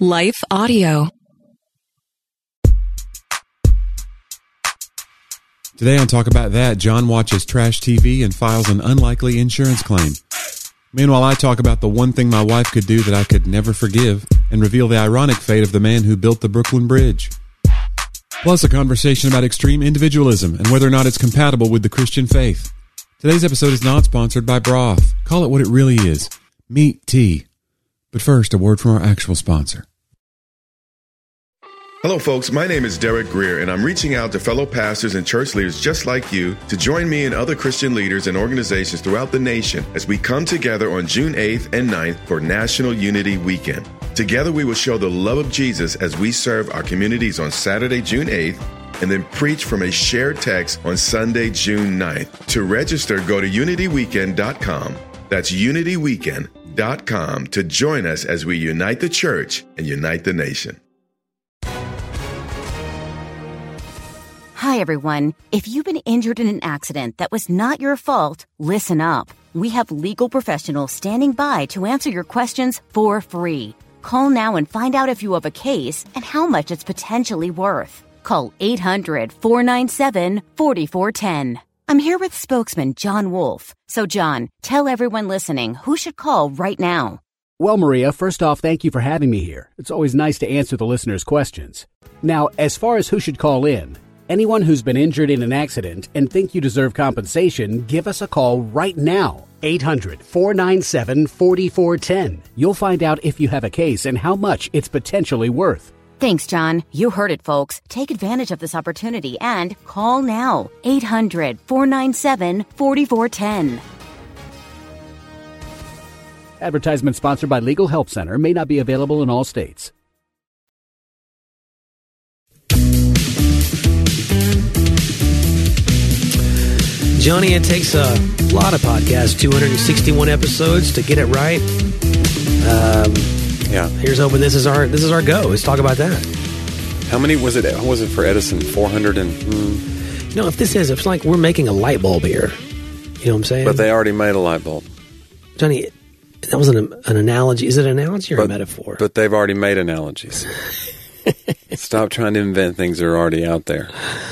Life Audio. Today on Talk About That, John watches trash TV and files an unlikely insurance claim. Meanwhile, I talk about the one thing my wife could do that I could never forgive and reveal the ironic fate of the man who built the Brooklyn Bridge. Plus, a conversation about extreme individualism and whether or not it's compatible with the Christian faith. Today's episode is not sponsored by Broth. Call it what it really is, meat tea. But first, a word from our actual sponsor. Hello, folks. My name is Derek Greer, and I'm reaching out to fellow pastors and church leaders just like you to join me and other Christian leaders and organizations throughout the nation as we come together on June 8th and 9th for National Unity Weekend. Together, we will show the love of Jesus as we serve our communities on Saturday, June 8th, and then preach from a shared text on Sunday, June 9th. To register, go to unityweekend.com. That's unityweekend.com to join us as we unite the church and unite the nation. Hi, everyone. If you've been injured in an accident that was not your fault, listen up. We have legal professionals standing by to answer your questions for free. Call now and find out if you have a case and how much it's potentially worth. Call 800-497-4410. I'm here with spokesman John Wolf. So, John, tell everyone listening who should call right now. Well, Maria, first off, thank you for having me here. It's always nice to answer the listeners' questions. Now, as far as who should call in, anyone who's been injured in an accident and think you deserve compensation, give us a call right now. 800-497-4410. You'll find out if you have a case and how much it's potentially worth. Thanks, John. You heard it, folks. Take advantage of this opportunity and call now. 800-497-4410. Advertisement sponsored by Legal Help Center. May not be available in all states. Johnny, it takes a lot of podcasts, 261 episodes to get it right. Yeah. Here's hoping this is our go. Let's talk about that. How many was it? What was it for Edison? 400 and... You know, if it's like we're making a light bulb here. You know what I'm saying? But they already made a light bulb. Johnny, that was an analogy. Is it an analogy or a metaphor? But they've already made analogies. Stop trying to invent things that are already out there.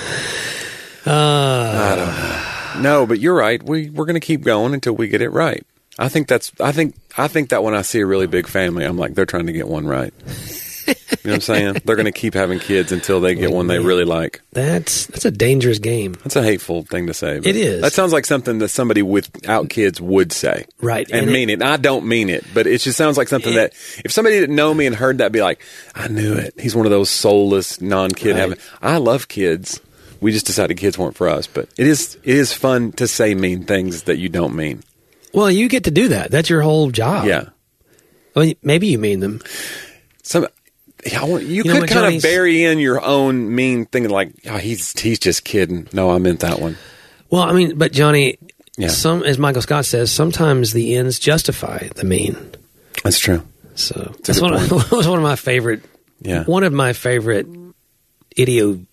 I don't know. No, but you're right. We're going to keep going until we get it right. I think that when I see a really big family, I'm like, they're trying to get one right. You know what I'm saying? They're going to keep having kids until they get one they really like. That's a dangerous game. That's a hateful thing to say. It is. That sounds like something that somebody without kids would say. Right. And mean it. I don't mean it, but it just sounds like something that if somebody didn't know me and heard that, be like, I knew it. He's one of those soulless, non-kid having. I love kids. We just decided kids weren't for us. But it is fun to say mean things that you don't mean. Well, you get to do that. That's your whole job. Yeah. Well, maybe you mean them. You could kind of bury in your own mean thing like, oh, he's just kidding. No, I meant that one. Well, I mean, but Johnny, as Michael Scott says, sometimes the ends justify the mean. That's true. So that's one of my favorite. Yeah. One of my favorite idiotic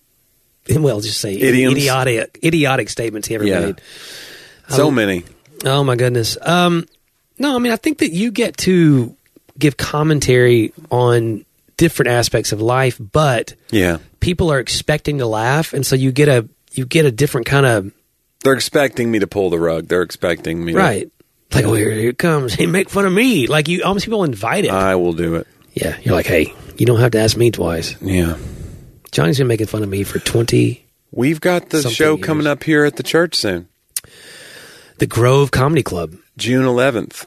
statements he ever made. So many. Oh my goodness. No, I mean, I think that you get to give commentary on different aspects of life, but people are expecting to laugh, and so you get a different kind of. They're expecting me to pull the rug. They're expecting me, right? Like, oh, here it comes. Hey, make fun of me. Like almost people invite it. I will do it. Yeah, you're like, hey, you don't have to ask me twice. Yeah, Johnny's been making fun of me for 20. We've got the show coming up here at the church soon. The Grove Comedy Club. June 11th.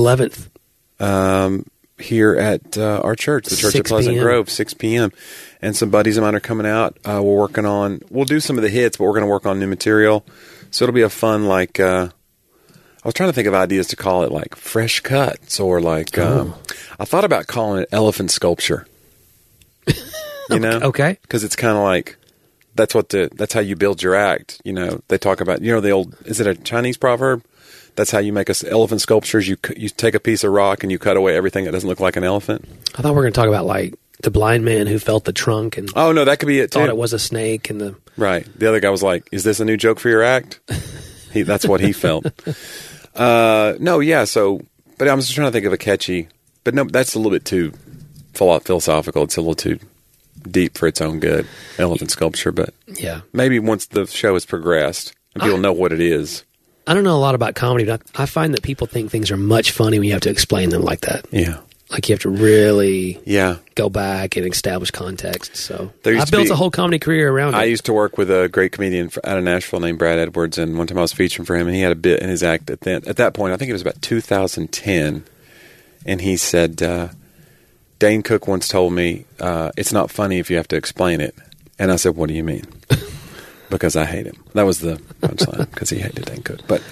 Here at our church, the Church of Pleasant Grove, 6 p.m. And some buddies of mine are coming out. We'll do some of the hits, but we're going to work on new material. So it'll be a fun, I was trying to think of ideas to call it like fresh cuts or I thought about calling it elephant sculpture. You know? Okay. Because it's kind of like, that's how you build your act. You know, they talk about, the old, is it a Chinese proverb? That's how you make elephant sculptures. You take a piece of rock and you cut away everything that doesn't look like an elephant. I thought we were going to talk about like the blind man who felt the trunk and oh no, that could be it too. Thought it was a snake and right. The other guy was like, "Is this a new joke for your act?" That's what he felt. No, yeah. So, but I was just trying to think of a catchy. But no, that's a little bit too philosophical. It's a little too deep for its own good, elephant sculpture. But maybe once the show has progressed and people know what it is. I don't know a lot about comedy, but I find that people think things are much funny when you have to explain them like that. Yeah. Like you have to really go back and establish context. So I built a whole comedy career around it. I used to work with a great comedian out of Nashville named Brad Edwards, and one time I was featuring for him, and he had a bit in his act at that point. I think it was about 2010, and he said, Dane Cook once told me, it's not funny if you have to explain it. And I said, what do you mean? Because I hate him. That was the punchline, because he hated Dane Cook. But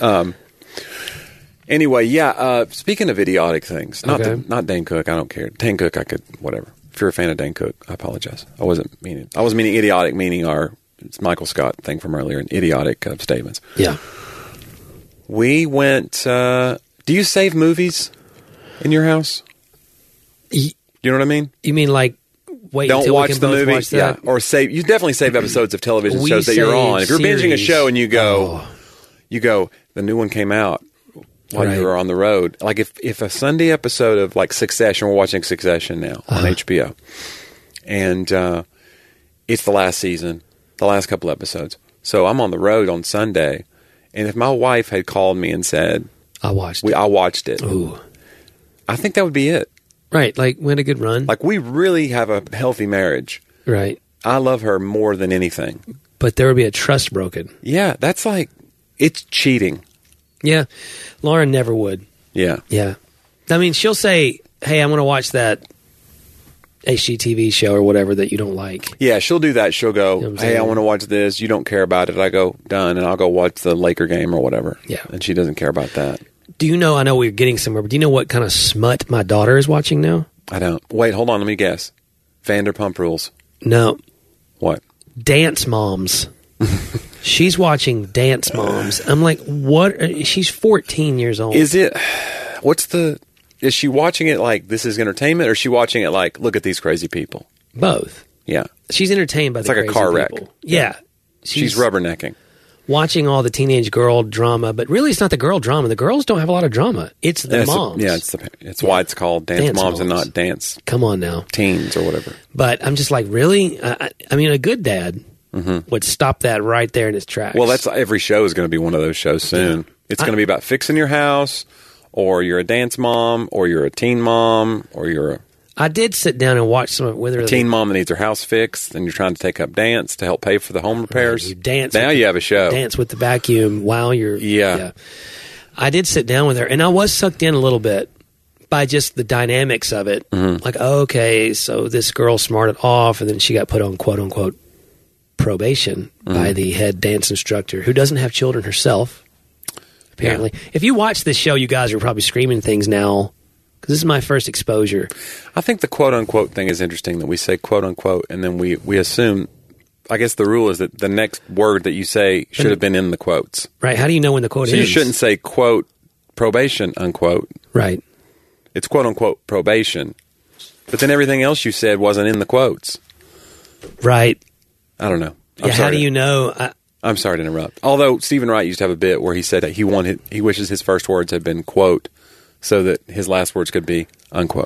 anyway, speaking of idiotic things, not Dane Cook, I don't care. Dane Cook, I could, whatever. If you're a fan of Dane Cook, I apologize. I wasn't meaning idiotic, meaning it's Michael Scott thing from earlier, and idiotic statements. Yeah. We went, do you save movies in your house? You know what I mean? You mean like, wait don't until watch we can the both movie, watch that? or save. You definitely save episodes of television shows that you're on. If you're binging a show and you go, the new one came out while you were on the road. Like if a Sunday episode of like Succession, we're watching Succession now on HBO, and it's the last season, the last couple episodes. So I'm on the road on Sunday, and if my wife had called me and said, I watched it. Ooh. I think that would be it. Right, like we had a good run. Like we really have a healthy marriage. Right. I love her more than anything. But there would be a trust broken. Yeah, that's like, it's cheating. Yeah. Laura never would. Yeah. Yeah. I mean, she'll say, hey, I want to watch that HGTV show or whatever that you don't like. Yeah, she'll do that. She'll go, hey, I want to watch this. You don't care about it. I go, done. And I'll go watch the Laker game or whatever. Yeah. And she doesn't care about that. Do you know, I know we're getting somewhere, but do you know what kind of smut my daughter is watching now? I don't. Wait, hold on. Let me guess. Vanderpump Rules. No. What? Dance Moms. She's watching Dance Moms. I'm like, what? She's 14 years old. Is she watching it like this is entertainment, or is she watching it like, look at these crazy people? Both. Yeah. She's entertained by the crazy people. It's like a car wreck. Yeah. She's rubbernecking. Watching all the teenage girl drama, but really it's not the girl drama. The girls don't have a lot of drama. It's the moms. It's why it's called Dance Moms and not Dance. Come on now. Teens or whatever. But I'm just like, really? I mean, a good dad would stop that right there in its tracks. Well, every show is going to be one of those shows soon. Yeah. It's going to be about fixing your house, or you're a dance mom, or you're a teen mom, or you're I did sit down and watch some of it with her. A teen mom that needs her house fixed, and you're trying to take up dance to help pay for the home repairs. You dance. Now you have a show. Dance with the vacuum while you're... Yeah. I did sit down with her, and I was sucked in a little bit by just the dynamics of it. Mm-hmm. Like, okay, so this girl smarted off, and then she got put on quote-unquote probation by the head dance instructor, who doesn't have children herself, apparently. Yeah. If you watch this show, you guys are probably screaming things now, because this is my first exposure. I think the quote-unquote thing is interesting, that we say quote-unquote, and then we assume, I guess the rule is that the next word that you say should have been in the quotes. Right. How do you know when the quote is? So you shouldn't say, quote, probation, unquote. Right. It's quote-unquote probation. But then everything else you said wasn't in the quotes. Right. I don't know. How do you know? I'm sorry to interrupt. Although Stephen Wright used to have a bit where he said that he wishes his first words had been, quote, so that his last words could be unquote.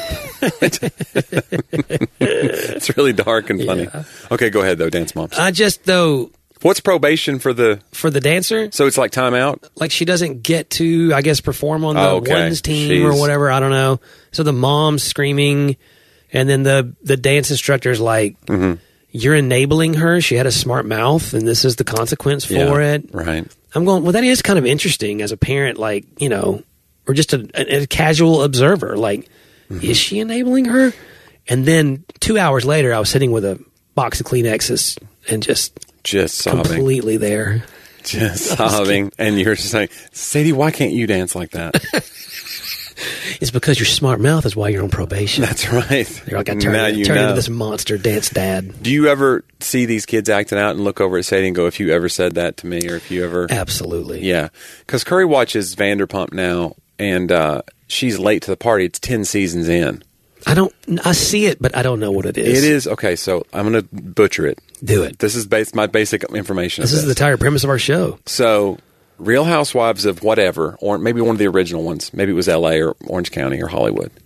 It's really dark and funny. Yeah. Okay, go ahead, though, Dance Moms. What's probation for the dancer? So it's like timeout? Like she doesn't get to, I guess, perform on the ones team or whatever. I don't know. So the mom's screaming, and then the dance instructor's like, you're enabling her. She had a smart mouth, and this is the consequence for it. Right. I'm going, well, that is kind of interesting as a parent, like, you know, or just a casual observer. Like, is she enabling her? And then 2 hours later, I was sitting with a box of Kleenexes and just sobbing. Completely there. Just sobbing. And you're just like, Sadie, why can't you dance like that? It's because your smart mouth is why you're on probation. That's right. You're like, I turned into this monster dance dad. Do you ever see these kids acting out and look over at Sadie and go, if you ever said that to me, or if you ever... Absolutely. Yeah. Because Curry watches Vanderpump now, and she's late to the party. It's 10 seasons in. I see it, but I don't know what it is. It is. Okay, so I'm going to butcher it. Do it. This is my basic information. This is the entire premise of our show. So... Real Housewives of whatever, or maybe one of the original ones. Maybe it was L.A. or Orange County or Hollywood.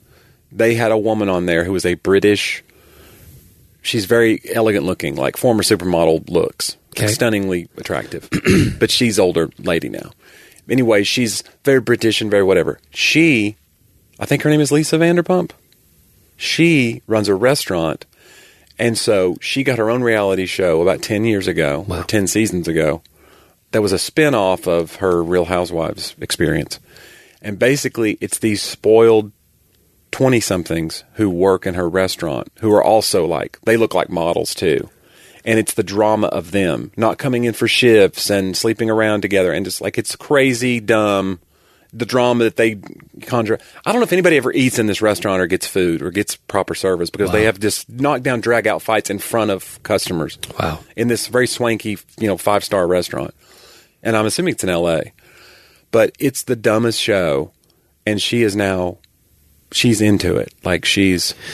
they had a woman on there who was a British. She's very elegant looking, like former supermodel looks, stunningly attractive, but she's older lady now. Anyway, she's very British and very whatever. I think her name is Lisa Vanderpump. She runs a restaurant, and so she got her own reality show about 10 years ago, or 10 seasons ago, that was a spin-off of her Real Housewives experience. And basically, it's these spoiled 20-somethings who work in her restaurant, who are also they look like models too. And it's the drama of them not coming in for shifts and sleeping around together, and just it's crazy, dumb, the drama that they conjure. I don't know if anybody ever eats in this restaurant or gets food or gets proper service, because they have just knockdown, drag out fights in front of customers. Wow. In this very swanky, 5-star restaurant. And I'm assuming it's in LA. But it's the dumbest show, and she's into it. She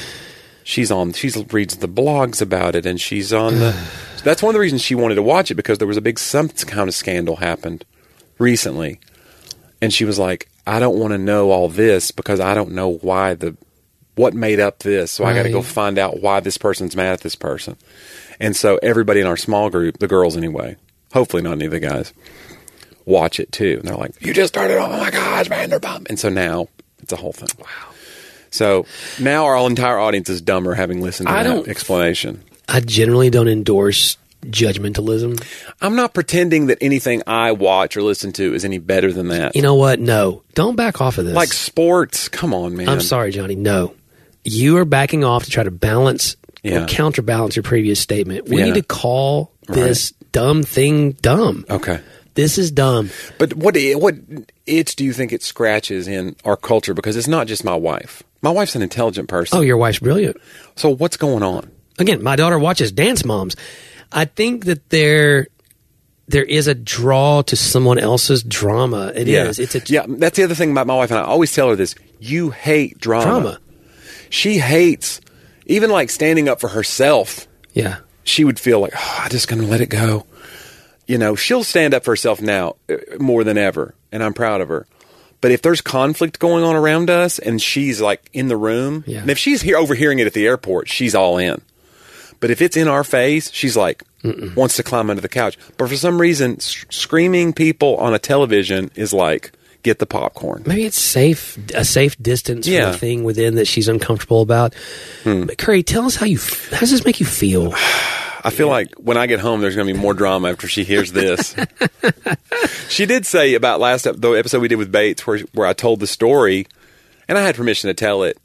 reads the blogs about it, and she's on that's one of the reasons she wanted to watch it, because there was a big some kind of scandal happened recently. And she was like, I don't want to know all this because I don't know what made up this. So I got to go find out why this person's mad at this person. And so everybody in our small group, the girls anyway, hopefully not any of the guys, watch it too. And they're like, you just started, oh my gosh, Vanderpump. And so now it's a whole thing. Wow. So now our entire audience is dumber having listened to that explanation. I generally don't endorse judgmentalism. I'm not pretending that anything I watch or listen to is any better than that. You know what? No. Don't back off of this. Like sports. Come on, man. I'm sorry, Johnny. No. You are backing off to try to balance or counterbalance your previous statement. We need to call this dumb thing dumb. Okay. This is dumb. But what itch do you think it scratches in our culture? Because it's not just my wife. My wife's an intelligent person. Oh, your wife's brilliant. So what's going on? Again, my daughter watches Dance Moms. I think that there is a draw to someone else's drama. It is. That's the other thing about my wife, and I always tell her this. You hate drama. She hates, even standing up for herself. Yeah. She would feel like, I'm just going to let it go. She'll stand up for herself now more than ever, and I'm proud of her. But if there's conflict going on around us and she's in the room, and if she's overhearing it at the airport, she's all in. But if it's in our face, she's wants to climb under the couch. But for some reason, screaming people on a television is get the popcorn. Maybe it's a safe distance from the thing within that she's uncomfortable about. But Curry, tell us how does this make you feel? I feel like when I get home, there's going to be more drama after she hears this. She did say about the episode we did with Bates, where I told the story, and I had permission to tell it.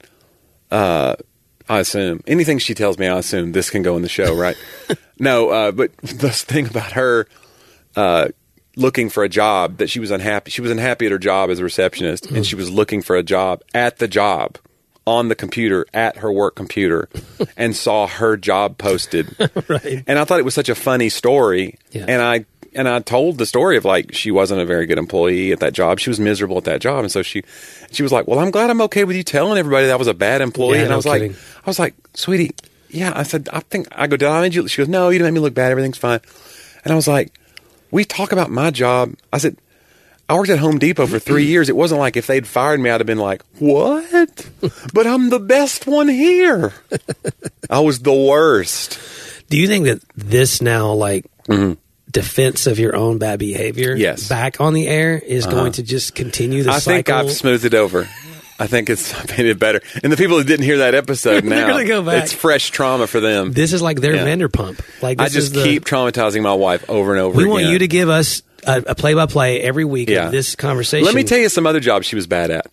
I assume anything she tells me, I assume this can go in the show, right? No, but the thing about her looking for a job, that she was unhappy. She was unhappy at her job as a receptionist, and she was looking for a job at the job on the computer at her work computer, and saw her job posted. Right. And I thought it was such a funny story. Yeah. And I told the story of she wasn't a very good employee at that job. She was miserable at that job. And so she was like, well, I'm glad I'm okay with you telling everybody that I was a bad employee. Yeah, and I was like, sweetie, yeah. I said, did I make you? She goes, no, you didn't make me look bad. Everything's fine. And I was like, we talk about my job. I said, I worked at Home Depot for 3 years. It wasn't like if they'd fired me, I'd have been like, what? But I'm the best one here. I was the worst. Do you think that this now, defense of your own bad behavior back on the air is going to just continue the cycle? I think I've smoothed it over. I think it's made it better. And the people that didn't hear that episode now, they're going to go back. It's fresh trauma for them. This is their Vanderpump. I just keep traumatizing my wife over and over again. We want you to give us a play-by-play every week of this conversation. Let me tell you some other jobs she was bad at.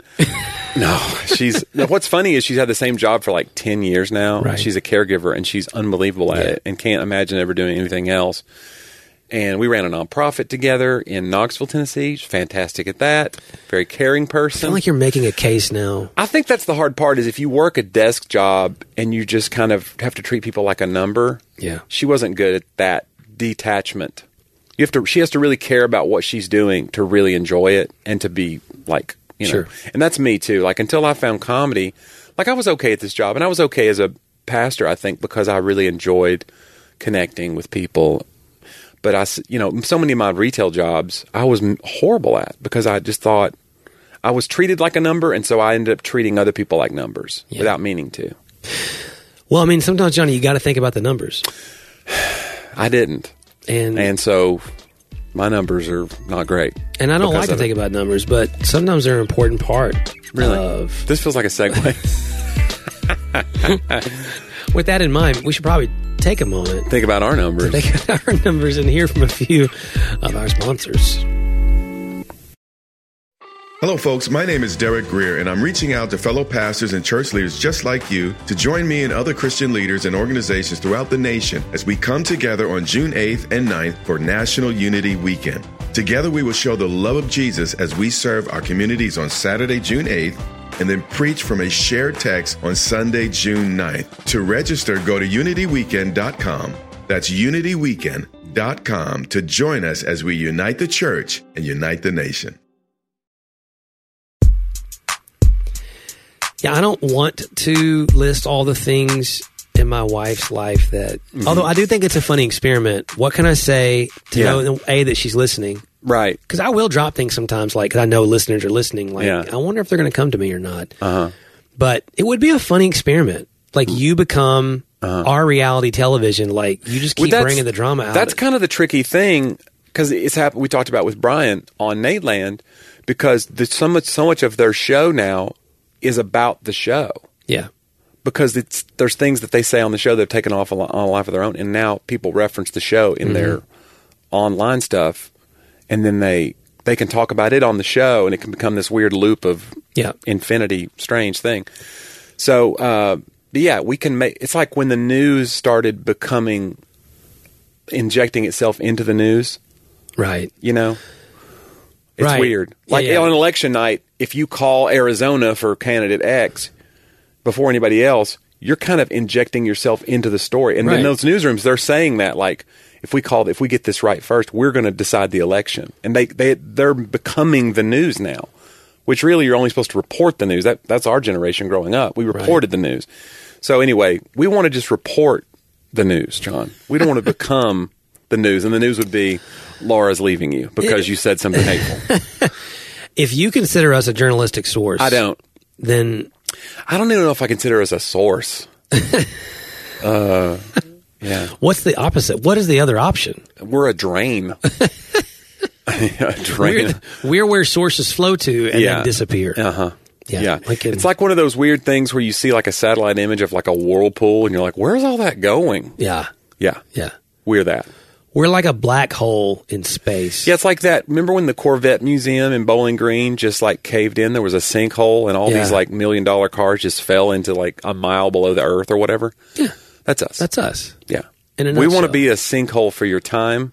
What's funny is she's had the same job for 10 years now. Right. She's a caregiver, and she's unbelievable at it and can't imagine ever doing anything else. And we ran a nonprofit together in Knoxville, Tennessee. She's fantastic at that. Very caring person. I feel like you're making a case now. I think that's the hard part, is if you work a desk job and you just kind of have to treat people like a number. Yeah. She wasn't good at that detachment. She has to really care about what she's doing to really enjoy it and to be Sure. And that's me too. Until I found comedy, I was okay at this job, and I was okay as a pastor, I think, because I really enjoyed connecting with people. But so many of my retail jobs I was horrible at, because I just thought I was treated like a number, and so I ended up treating other people like numbers without meaning to. Well, I mean, sometimes, Johnny, you got to think about the numbers. I didn't. And so my numbers are not great. And I don't like to think about numbers, but sometimes they're an important part of... This feels like a segue. With that in mind, we should probably take a moment. Think about our numbers. Think about our numbers and hear from a few of our sponsors. Hello, folks. My name is Derek Greer, and I'm reaching out to fellow pastors and church leaders just like you to join me and other Christian leaders and organizations throughout the nation as we come together on June 8th and 9th for National Unity Weekend. Together, we will show the love of Jesus as we serve our communities on Saturday, June 8th, and then preach from a shared text on Sunday, June 9th. To register, go to unityweekend.com. That's unityweekend.com to join us as we unite the church and unite the nation. Yeah, I don't want to list all the things in my wife's life that, although I do think it's a funny experiment. What can I say to know, A, that she's listening? Right. Because I will drop things sometimes, like, 'cause I know listeners are listening. Like, I wonder if they're going to come to me or not. But it would be a funny experiment. Like, you become our reality television. Like, you just keep bringing the drama out. That's kind of the tricky thing, because it's happened. We talked about with Brian on Nadeland, because there's so much of their show now is about the show. Yeah. Because there's things that they say on the show that have taken off on a life of their own, and now people reference the show in their online stuff, and then they can talk about it on the show, and it can become this weird loop of infinity, strange thing. So, we can make, it's like when the news started injecting itself into the news. Right. You know? It's weird. Like on election night, if you call Arizona for candidate X before anybody else, you're kind of injecting yourself into the story. And in those newsrooms, they're saying that, like, if we get this right first, we're going to decide the election. And they're becoming the news now, which really you're only supposed to report the news. That's our generation growing up. We reported the news. So anyway, we want to just report the news, John. We don't want to become the news. And the news would be, Laura's leaving you because you said something hateful. If you consider us a journalistic source. I don't. Then. I don't even know if I consider us a source. Yeah. What's the opposite? What is the other option? We're a drain. A drain. We're where sources flow to and then disappear. Yeah. It's like one of those weird things where you see like a satellite image of like a whirlpool and you're like, where's all that going? Yeah. We're that. We're like a black hole in space. Yeah, it's like that. Remember when the Corvette Museum in Bowling Green just like caved in? There was a sinkhole and all these like $1 million cars just fell into like a mile below the earth or whatever? Yeah. That's us. That's us. Yeah. We want to be a sinkhole for your time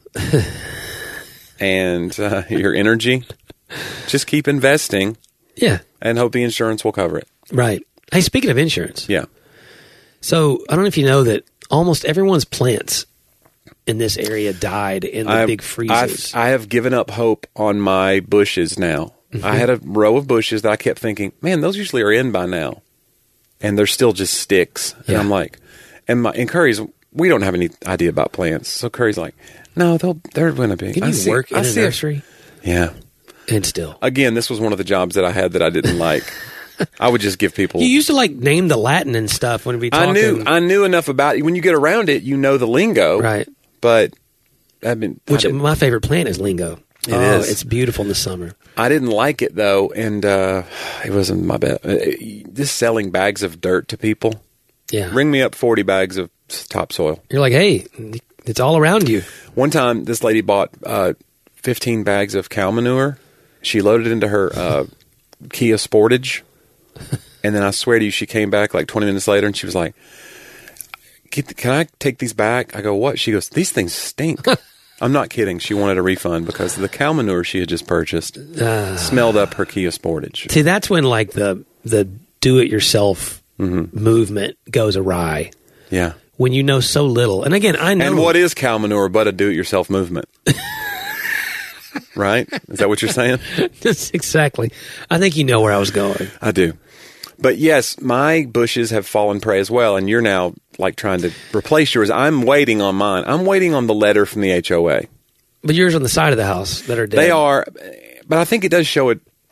and your energy. Just keep investing. Yeah. And hope the insurance will cover it. Right. Hey, speaking of insurance. Yeah. So I don't know if you know that almost everyone's plants in this area died in the big freezes. I have given up hope on my bushes now. I had a row of bushes that I kept thinking, man, those usually are in by now. And they're still just sticks. And I'm like, and Curry's, we don't have any idea about plants. So Curry's like, no, they're going to be. Can you work in a nursery? Yeah. And still. Again, this was one of the jobs that I had that I didn't like. I would just give people. You used to like name the Latin and stuff when we talking. I knew enough about it. When you get around it, you know the lingo. Right. But I mean, my favorite plant is lingo. It is. It's beautiful in the summer. I didn't like it though, and it wasn't my best. Just selling bags of dirt to people. Yeah. Ring me up 40 bags of topsoil. You're like, hey, it's all around you. One time, this lady bought 15 bags of cow manure. She loaded it into her Kia Sportage, and then I swear to you, she came back like 20 minutes later, and she was like, can I take these back? I go, what? She goes, these things stink. I'm not kidding. She wanted a refund because the cow manure she had just purchased smelled up her Kia Sportage. See, that's when like the do-it-yourself movement goes awry. Yeah. When you know so little. And again, I know. And what is cow manure but a do-it-yourself movement? Right? Is that what you're saying? That's exactly. I think you know where I was going. I do. But yes, my bushes have fallen prey as well, and you're now like trying to replace yours. I'm waiting on mine. I'm waiting on the letter from the HOA. But yours on the side of the house that are dead. They are, but I think it does show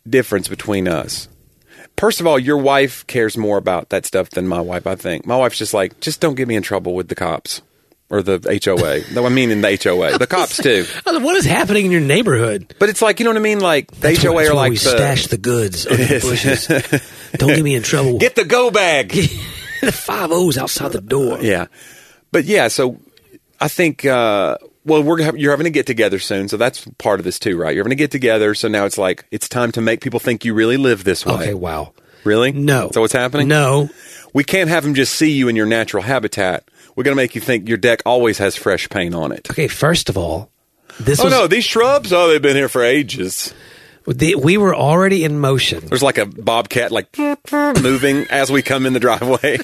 difference between us. First of all, your wife cares more about that stuff than my wife, I think. My wife's just like, just don't get me in trouble with the cops or the HOA. Though I mean in the HOA. The cops, too. What is happening in your neighborhood? But it's like, you know what I mean? Like, the HOA are like we stash the goods under the bushes. Don't get me in trouble. Get the go bag. The 5 O's outside the door. Yeah. But yeah, so I think, you're having a get together soon. So that's part of this too, right? You're having a get together. So now it's like, it's time to make people think you really live this way. Okay, wow. Really? No. So what's happening? No. We can't have them just see you in your natural habitat. We're going to make you think your deck always has fresh paint on it. Okay, first of all, no, these shrubs, they've been here for ages. We were already in motion. There's like a bobcat like moving as we come in the driveway.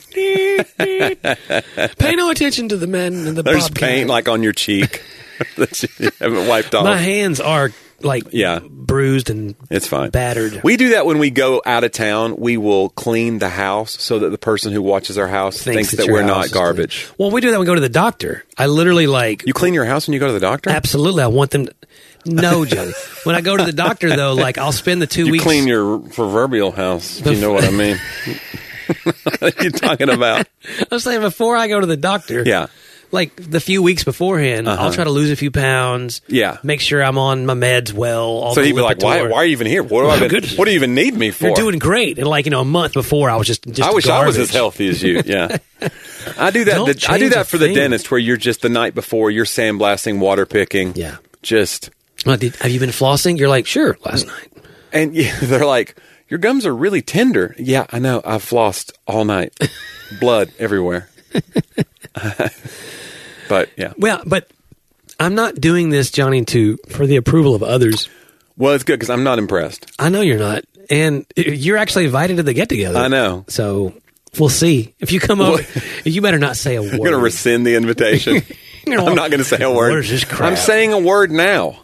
Pay no attention to the men in the There's bobcat. paint like on your cheek that you haven't wiped off. My hands are like bruised and it's fine. Battered. We do that when we go out of town. We will clean the house so that the person who watches our house thinks that we're not garbage. Clean. Well, we do that when we go to the doctor. I literally You clean your house when you go to the doctor? Absolutely. I want them to... No, Johnny. When I go to the doctor, though, like I'll spend the 2 weeks... You clean your proverbial house, if you know what I mean. What are you talking about? I'm saying before I go to the doctor... Yeah. Like the few weeks beforehand, I'll try to lose a few pounds. Yeah. Make sure I'm on my meds well. So he'd be like, why are you even here? What do you even need me for? You're doing great. And a month before, I was just I wish garbage. I was as healthy as you. Yeah. I do that. I do that for the dentist where you're just the night before, you're sandblasting, water picking. Yeah. Just. Have you been flossing? You're like, sure, last night. And they're like, your gums are really tender. Yeah, I know. I've flossed all night. Blood everywhere. But yeah. Well, but I'm not doing this, Johnny, for the approval of others. Well, it's good because I'm not impressed. I know you're not. And you're actually invited to the get-together. I know. So we'll see. If you come over, you better not say a word. I'm going to rescind the invitation. I'm not going to say a word. What is this crap? I'm saying a word now.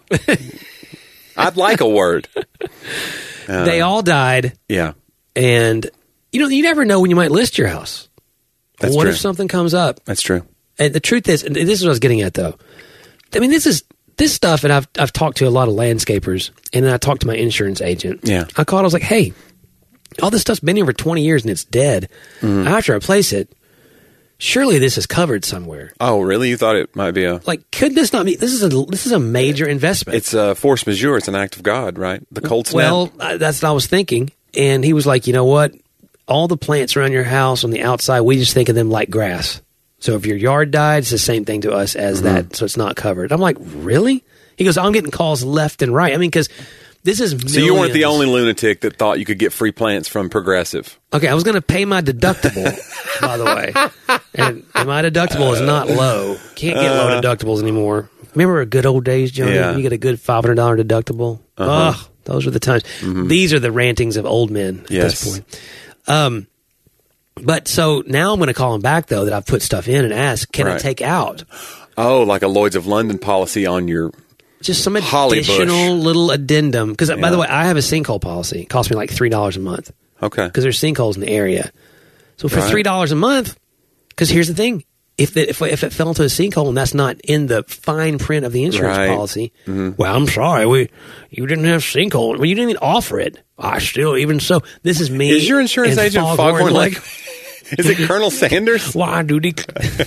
I'd like a word. They all died. Yeah. And, you never know when you might list your house. That's what true. if something comes up? That's true. And the truth is, and this is what I was getting at, though. I mean, this stuff, and I've talked to a lot of landscapers, and then I talked to my insurance agent. Yeah. I was like, hey, all this stuff's been here for 20 years, and it's dead. I have to replace it. Surely this is covered somewhere. Oh, really? You thought it might be could this not be? This is a major investment. It's a force majeure. It's an act of God, right? The cold snap. Well, that's what I was thinking. And he was like, you know what? All the plants around your house on the outside, we just think of them like grass. So if your yard died, it's the same thing to us as that. So it's not covered. I'm like, really? He goes, I'm getting calls left and right. I mean, because this is millions. So you weren't the only lunatic that thought you could get free plants from Progressive. Okay, I was going to pay my deductible, by the way. And my deductible is not low. Can't get low deductibles anymore. Remember good old days, Johnny? Yeah. You get a good $500 deductible. Oh, those were the times. These are the rantings of old men at this point. But so now I'm going to call him back, though, that I've put stuff in and ask, can I take out? Oh, like a Lloyd's of London policy on your just some additional little addendum. Because, by the way, I have a sinkhole policy. It costs me like $3 a month. Okay. Because there's sinkholes in the area. So for $3 a month, because here's the thing. If it fell into a sinkhole and that's not in the fine print of the insurance policy, well, I'm sorry, you didn't have sinkhole. Well, you didn't even offer it. Even so, this is me. Is your insurance agent Foghorn Leghorn? Is it Colonel Sanders? Why do they?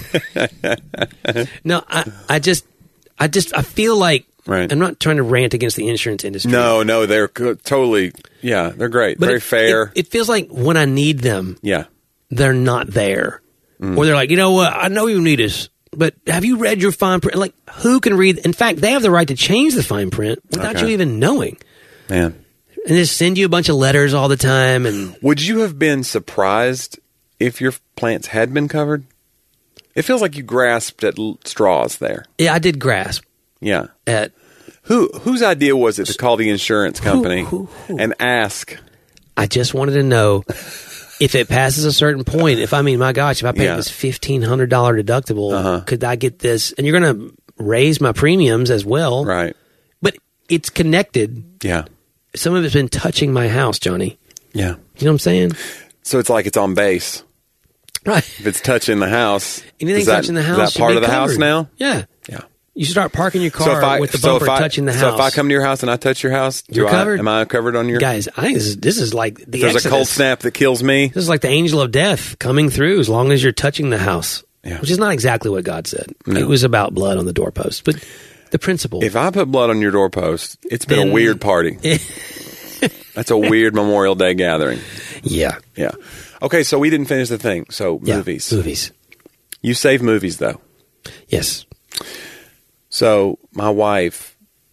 No, I feel like I'm not trying to rant against the insurance industry. No, they're totally, they're great. Very fair. It feels like when I need them, they're not there. Or they're like, you know what, I know you need us, but have you read your fine print? Like, who can read? In fact, they have the right to change the fine print without you even knowing. Man. And just send you a bunch of letters all the time. And would you have been surprised if your plants had been covered? It feels like you grasped at straws there. Yeah, I did grasp. Yeah. At whose idea was it to call the insurance company and ask? I just wanted to know if it passes a certain point. If I pay this $1,500 deductible, could I get this? And you're going to raise my premiums as well, right? But it's connected. Yeah. Some of it's been touching my house, Johnny. Yeah. You know what I'm saying? So it's like it's on base. Right. If it's touching the house. Anything touching the house. Is that part of the house now? Yeah. Yeah. You start parking your car with the bumper touching the house. So if I come to your house and I touch your house, you're covered. Am I covered on your... Guys, I think this is like the There's a cold snap that kills me. This is like the angel of death coming through as long as you're touching the house, which is not exactly what God said. No. It was about blood on the doorpost, but the principle. If I put blood on your doorpost, it's been a weird party. That's a weird Memorial Day gathering. Yeah. Yeah. Okay, so we didn't finish the thing. So movies. Movies. You save movies, though. Yes. So my wife,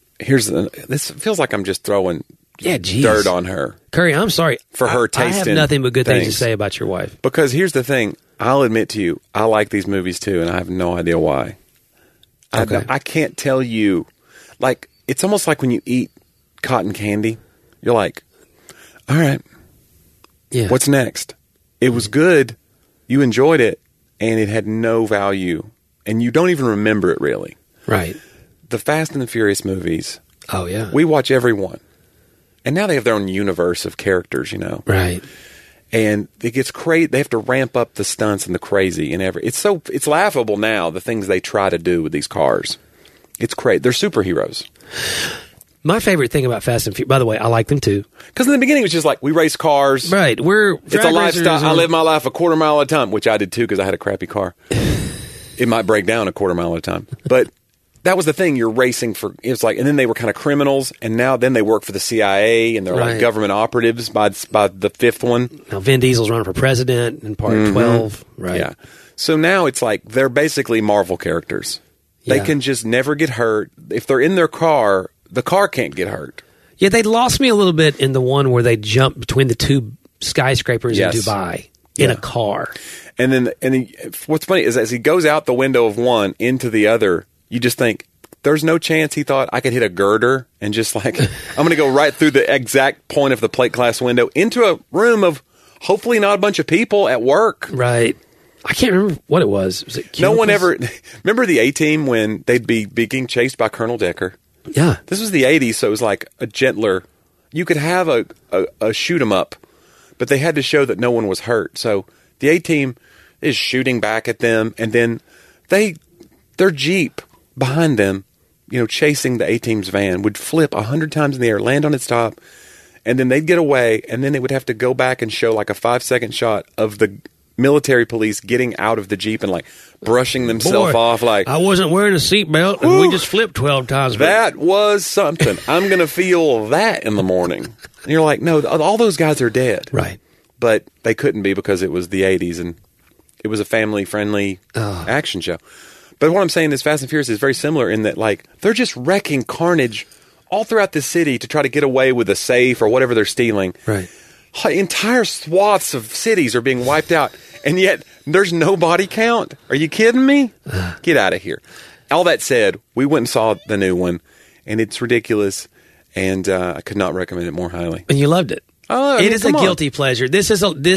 this feels like I'm just throwing dirt on her. Curry, I'm sorry. For her taste in I have nothing but good things to say about your wife. Because here's the thing. I'll admit to you, I like these movies too, and I have no idea why. Okay. I can't tell you. Like, it's almost like when you eat cotton candy. You're like, all right, what's next? It was good. You enjoyed it, and it had no value. And you don't even remember it, really. Right. The Fast and the Furious movies. Oh, yeah. We watch every one. And now they have their own universe of characters, you know. Right. And it gets crazy. They have to ramp up the stunts and the crazy and it's laughable now, the things they try to do with these cars. It's crazy. They're superheroes. My favorite thing about Fast and Furious, by the way, I like them too. Because in the beginning it was just like, we race cars. Right. It's a lifestyle. I live my life a quarter mile at a time, which I did too because I had a crappy car. It might break down a quarter mile at a time. But that was the thing. You're racing for, it's like, and then they were kind of criminals, and then they work for the CIA, and they're like government operatives by the fifth one. Now Vin Diesel's running for president in part 12. Right. Yeah. So now it's like they're basically Marvel characters. They can just never get hurt. If they're in their car, the car can't get hurt. Yeah, they lost me a little bit in the one where they jumped between the two skyscrapers in Dubai in a car. And then what's funny is as he goes out the window of one into the other, you just think, there's no chance he thought I could hit a girder and just like, I'm going to go right through the exact point of the plate glass window into a room of hopefully not a bunch of people at work. Right. I can't remember what it was. Was it cubicles? No one ever, remember the A-Team when they'd be being chased by Colonel Decker? Yeah. This was the 80s, so it was like a gentler, you could have a shoot 'em up, but they had to show that no one was hurt. So the A-Team is shooting back at them, and then their Jeep behind them, you know, chasing the A-Team's van, would flip 100 times in the air, land on its top, and then they'd get away, and then they would have to go back and show like a 5-second shot of the military police getting out of the Jeep and like brushing themselves off. Like, I wasn't wearing a seatbelt, and we just flipped 12 times. That was something. I'm going to feel that in the morning. And you're like, no, all those guys are dead. Right. But they couldn't be because it was the 80s, and it was a family-friendly action show. But what I'm saying is Fast and Furious is very similar in that, like, they're just wrecking carnage all throughout the city to try to get away with a safe or whatever they're stealing. Right. Entire swaths of cities are being wiped out, and yet there's no body count. Are you kidding me? Get out of here. All that said, we went and saw the new one, and it's ridiculous, and I could not recommend it more highly. And you loved it. Oh, it is a guilty pleasure. This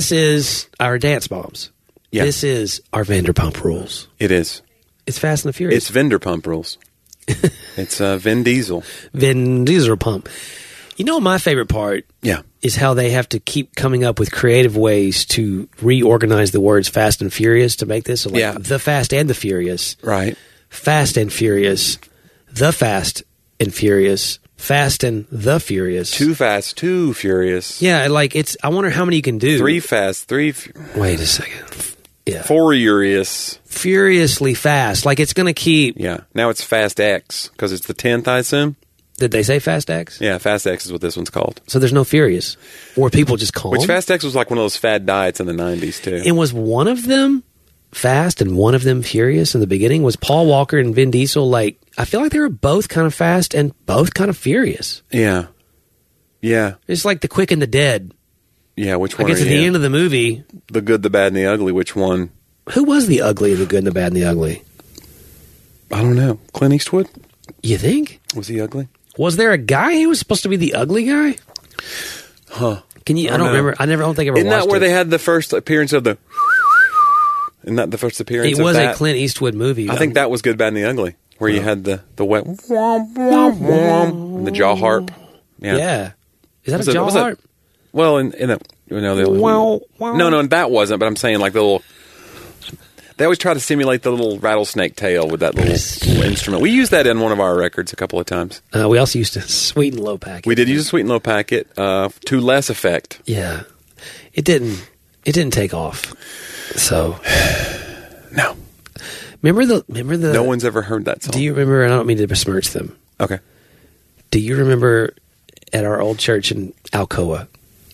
is our Dance Moms. Yeah. This is our Vanderpump Rules. It is. It's Fast and the Furious. It's Vanderpump Rules. It's Vin Diesel. Vin Diesel pump. You know, my favorite part is how they have to keep coming up with creative ways to reorganize the words Fast and Furious to make this the Fast and the Furious. Right. Fast and Furious. The Fast and Furious. Fast and the Furious. Too Fast, Too Furious. Yeah, like I wonder how many you can do. 3 Fast, 3 Wait a second. Yeah. Furious. Furiously fast. Like it's going to keep. Yeah. Now it's Fast X because it's the 10th, I assume. Did they say Fast X? Yeah, Fast X is what this one's called. So there's no Furious? Or people just call Which them? Fast X was like one of those fad diets in the 90s, too. And was one of them fast and one of them furious in the beginning? Was Paul Walker and Vin Diesel like... I feel like they were both kind of fast and both kind of furious. Yeah. Yeah. It's like the quick and the dead. Yeah, which one I guess at the end of the movie... The good, the bad, and the ugly, which one? Who was the ugly, the good, and the bad, and the ugly? I don't know. Clint Eastwood? You think? Was he ugly? Was there a guy who was supposed to be the ugly guy? Huh. Can you? I don't remember. I don't think I ever watched it. Isn't that where they had the first appearance of the... Isn't that the first appearance of that? It was a Clint Eastwood movie. I think that was Good, Bad, and the Ugly, where you had the wet... and the jaw harp. Yeah. Is that a jaw harp? Well, in that... No, that wasn't, but I'm saying like the little... They always try to simulate the little rattlesnake tail with that little instrument. We used that in one of our records a couple of times. We also used a sweet and low packet. We did use a sweet and low packet to less effect. Yeah, it didn't take off. So no. Remember the. No one's ever heard that song. Do you remember? And I don't mean to besmirch them. Okay. Do you remember at our old church in Alcoa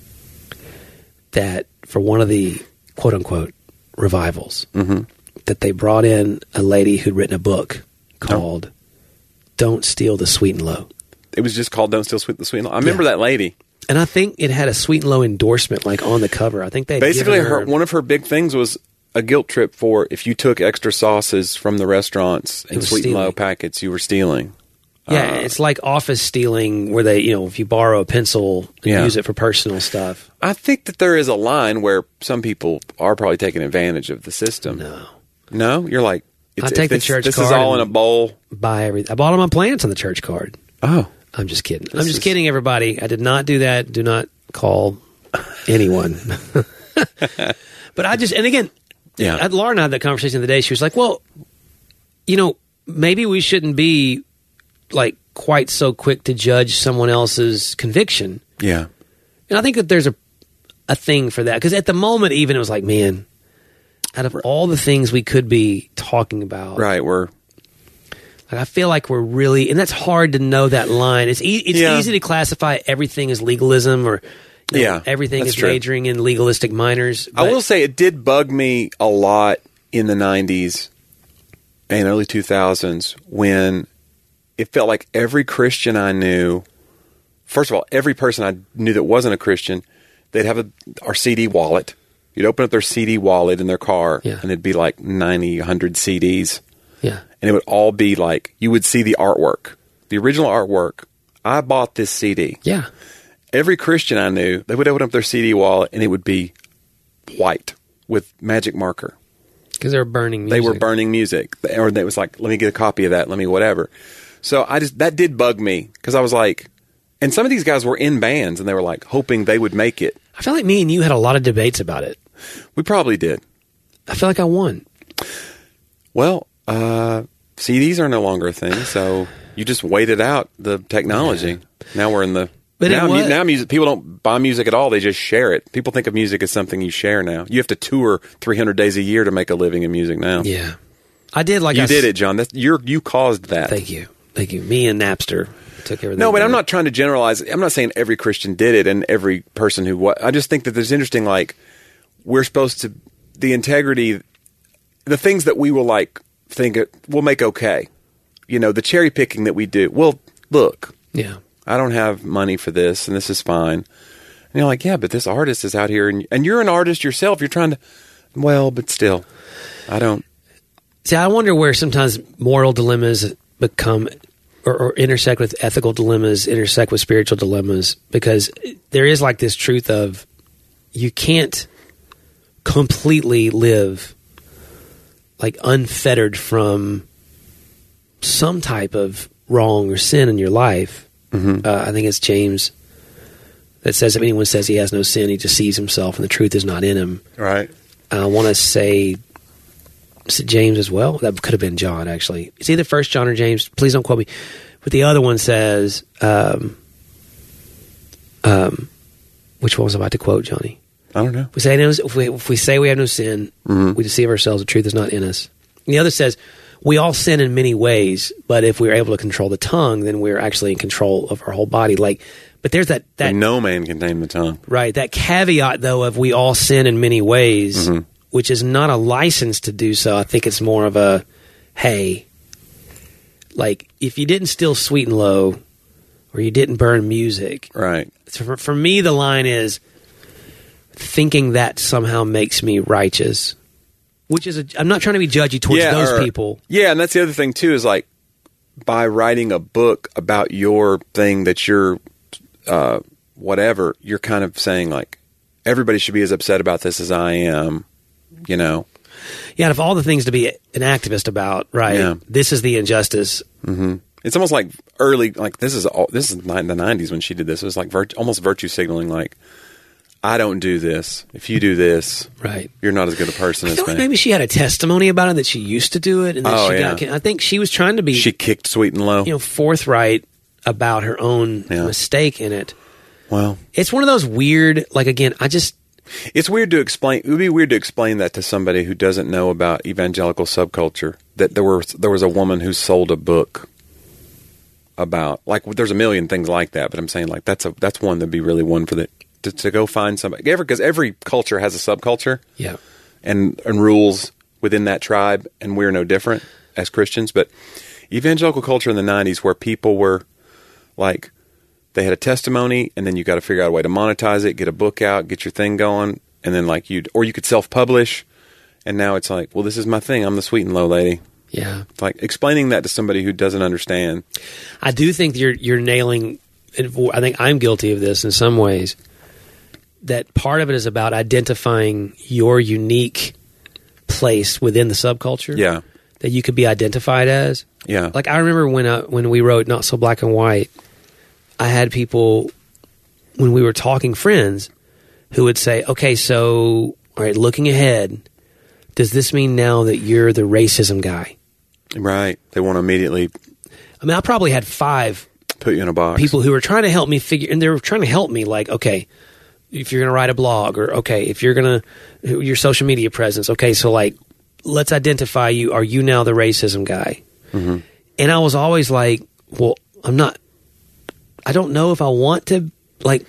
that for one of the quote unquote revivals that they brought in a lady who'd written a book called "Don't Steal the Sweet and Low"? It was just called "Don't Steal the Sweet and Low." I remember that lady. And I think it had a Sweet and Low endorsement, like on the cover. I think they basically one of her big things was a guilt trip for if you took extra sauces from the restaurants and Sweet and Low packets, you were stealing. Yeah, it's like office stealing, where they, if you borrow a pencil and use it for personal stuff. I think that there is a line where some people are probably taking advantage of the system. No, you're like, I take the church card. This is all in a bowl. Buy everything. I bought all my plants on the church card. Oh. I'm just kidding. I'm just kidding, everybody. I did not do that. Do not call anyone. But and again, Laura and I had that conversation the other day. She was like, well, maybe we shouldn't be like quite so quick to judge someone else's conviction. Yeah. And I think that there's a thing for that. Because at the moment, even, it was like, man, out of all the things we could be talking about. Right, I feel like we're really, and that's hard to know that line. It's easy to classify everything as legalism or everything is majoring in legalistic minors. I will say it did bug me a lot in the 90s and early 2000s when it felt like every Christian I knew, first of all, every person I knew that wasn't a Christian, they'd have our CD wallet. You'd open up their CD wallet in their car and it'd be like 90, 100 CDs. Yeah. And it would all be like, you would see the artwork, the original artwork. I bought this CD. Yeah. Every Christian I knew, they would open up their CD wallet and it would be white with magic marker. Because they were burning music. They were burning music. Or it was like, let me get a copy of that. Let me whatever. So that did bug me because I was like, and some of these guys were in bands and they were like hoping they would make it. I feel like me and you had a lot of debates about it. We probably did. I feel like I won. Well, CDs are no longer a thing, so you just waited out the technology. Yeah. Now we're in the... But now music, people don't buy music at all. They just share it. People think of music as something you share now. You have to tour 300 days a year to make a living in music now. Yeah. I did You did it, John. You caused that. Thank you. Me and Napster took everything. No, but I'm not trying to generalize. I'm not saying every Christian did it and every person who... I just think that there's interesting, like, we're supposed to... The integrity... The things that we will, like, think we'll make okay. The cherry picking that we do. Well, look. Yeah. I don't have money for this, and this is fine. And you're like, yeah, but this artist is out here, and you're an artist yourself. You're trying to... Well, but still, I don't... See, I wonder where sometimes moral dilemmas become... Or intersect with ethical dilemmas, intersect with spiritual dilemmas, because there is like this truth of you can't completely live like unfettered from some type of wrong or sin in your life. Mm-hmm. I think it's James that says if anyone says he has no sin, he deceives himself and the truth is not in him. Right. I want to say... Is it James as well? That could have been John, actually. It's either 1 John or James. Please don't quote me. But the other one says, which one was I about to quote, Johnny? I don't know. If we say we have no sin, we deceive ourselves. The truth is not in us. And the other says, we all sin in many ways, but if we're able to control the tongue, then we're actually in control of our whole body. But there's that no man can tame the tongue. Right. That caveat, though, of we all sin in many ways. Mm-hmm. Which is not a license to do so. I think it's more of a, hey, like if you didn't steal Sweet and Low or you didn't burn music. Right. So for me, the line is thinking that somehow makes me righteous, which is I'm not trying to be judgy towards those people. Yeah, and that's the other thing, too, is like by writing a book about your thing that you're whatever, you're kind of saying like everybody should be as upset about this as I am. Yeah, out of all the things to be an activist about, right? Yeah. This is the injustice. Mm-hmm. It's almost like early, like this is in the 90s when she did this. It was like almost virtue signaling. Like I don't do this. If you do this, right, you're not as good a person as me. Maybe she had a testimony about it that she used to do it, and then I think she was trying to be. She kicked sweet and low. Forthright about her own mistake in it. Well, it's one of those weird. Like again, it's weird to explain. It would be weird to explain that to somebody who doesn't know about evangelical subculture. That there was a woman who sold a book about, like, there's a million things like that, but I'm saying, like, that's one that'd be really one for to go find somebody, because every culture has a subculture, and rules within that tribe, and we're no different as Christians. But evangelical culture in the 90s, where people were like, they had a testimony, and then you got to figure out a way to monetize it, get a book out, get your thing going, and then like you could self-publish, and now it's like, well, this is my thing. I'm the sweet and low lady. Yeah. Like explaining that to somebody who doesn't understand. I do think you're nailing, I think I'm guilty of this in some ways, that part of it is about identifying your unique place within the subculture. Yeah. That you could be identified as. Yeah. Like I remember when we wrote Not So Black and White, I had people, when we were talking friends, who would say, okay, so, all right, looking ahead, does this mean now that you're the racism guy? Right. They want to immediately... I mean, I probably had 5... Put you in a box. People who were trying to help me figure... And they were trying to help me, like, okay, if you're going to write a blog, or, okay, if you're going to... Your social media presence, okay, so, like, let's identify you. Are you now the racism guy? Mm-hmm. And I was always like, well, I'm not... I don't know if I want to, like...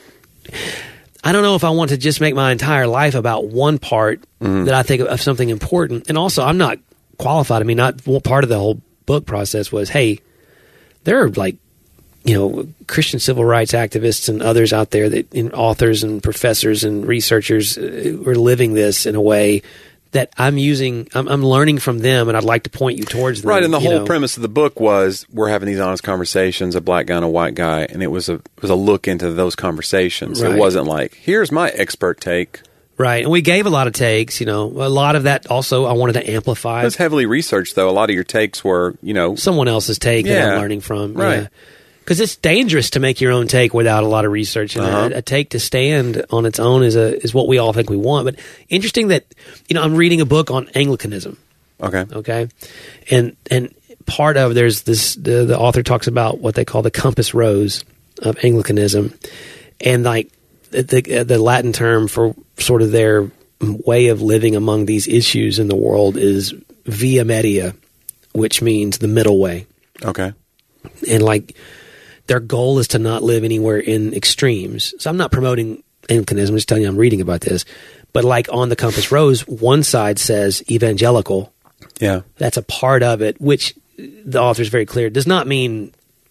I don't know if I want to just make my entire life about one part that I think of something important. And also, I'm not qualified. I mean, not part of the whole book process was, hey, there are like, Christian civil rights activists and others out there authors and professors and researchers who are living this in a way that I'm learning from them, and I'd like to point you towards them. Right, and the whole premise of the book was we're having these honest conversations, a black guy and a white guy, and it was a look into those conversations. Right. It wasn't like, here's my expert take. Right, and we gave a lot of takes, a lot of that also I wanted to amplify. It was heavily researched, though. A lot of your takes were, someone else's take that I'm learning from. Right. Yeah. Because it's dangerous to make your own take without a lot of research. And a take to stand on its own is what we all think we want. But interesting that, I'm reading a book on Anglicanism. Okay. And part of there's this, the author talks about what they call the compass rose of Anglicanism. And like the Latin term for sort of their way of living among these issues in the world is via media, which means the middle way. Okay. And like, their goal is to not live anywhere in extremes. So I'm not promoting Anglicanism, I'm just telling you I'm reading about this. But like on the compass rose, one side says evangelical. Yeah. That's a part of it, which the author is very clear. Does not mean,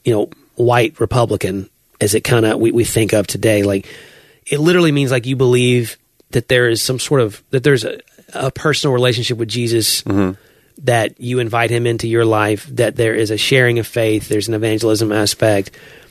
white Republican as it kind of we think of today. Like it literally means like you believe that there is some sort of, that there's a personal relationship with Jesus, that you invite him into your life, that there is a sharing of faith, there's an evangelism aspect,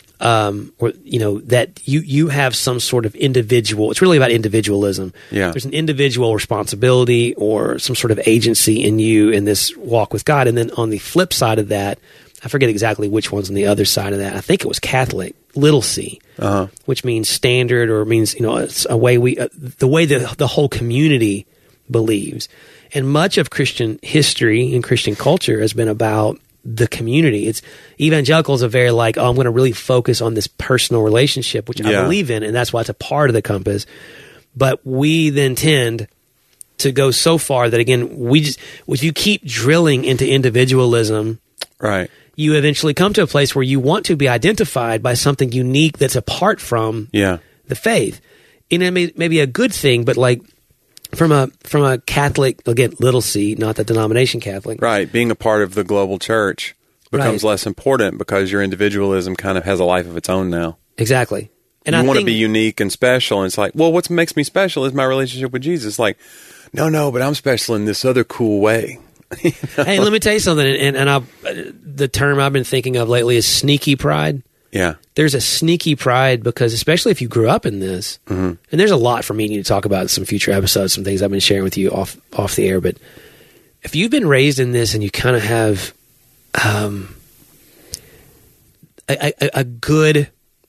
or that you have some sort of individual. It's really about individualism. Yeah. There's an individual responsibility or some sort of agency in you in this walk with God. And then on the flip side of that, I forget exactly which one's on the other side of that. I think it was Catholic, little c, which means standard, or means it's a way the way that the whole community believes. And much of Christian history and Christian culture has been about the community. It's evangelicals are very like, I'm going to really focus on this personal relationship, which I believe in, and that's why it's a part of the compass. But we then tend to go so far that, again, if you keep drilling into individualism, right, you eventually come to a place where you want to be identified by something unique that's apart from the faith. And it may be a good thing, but like, from a Catholic, again, little c, not the denomination Catholic. Right. Being a part of the global church becomes less important because your individualism kind of has a life of its own now. Exactly. And you want to be unique and special. And it's like, well, what makes me special is my relationship with Jesus. Like, no, but I'm special in this other cool way. Hey, let me tell you something. And the term I've been thinking of lately is sneaky pride. Yeah. There's a sneaky pride because, especially if you grew up in this, and there's a lot for me to talk about in some future episodes, some things I've been sharing with you off the air, but if you've been raised in this and you kind of have a good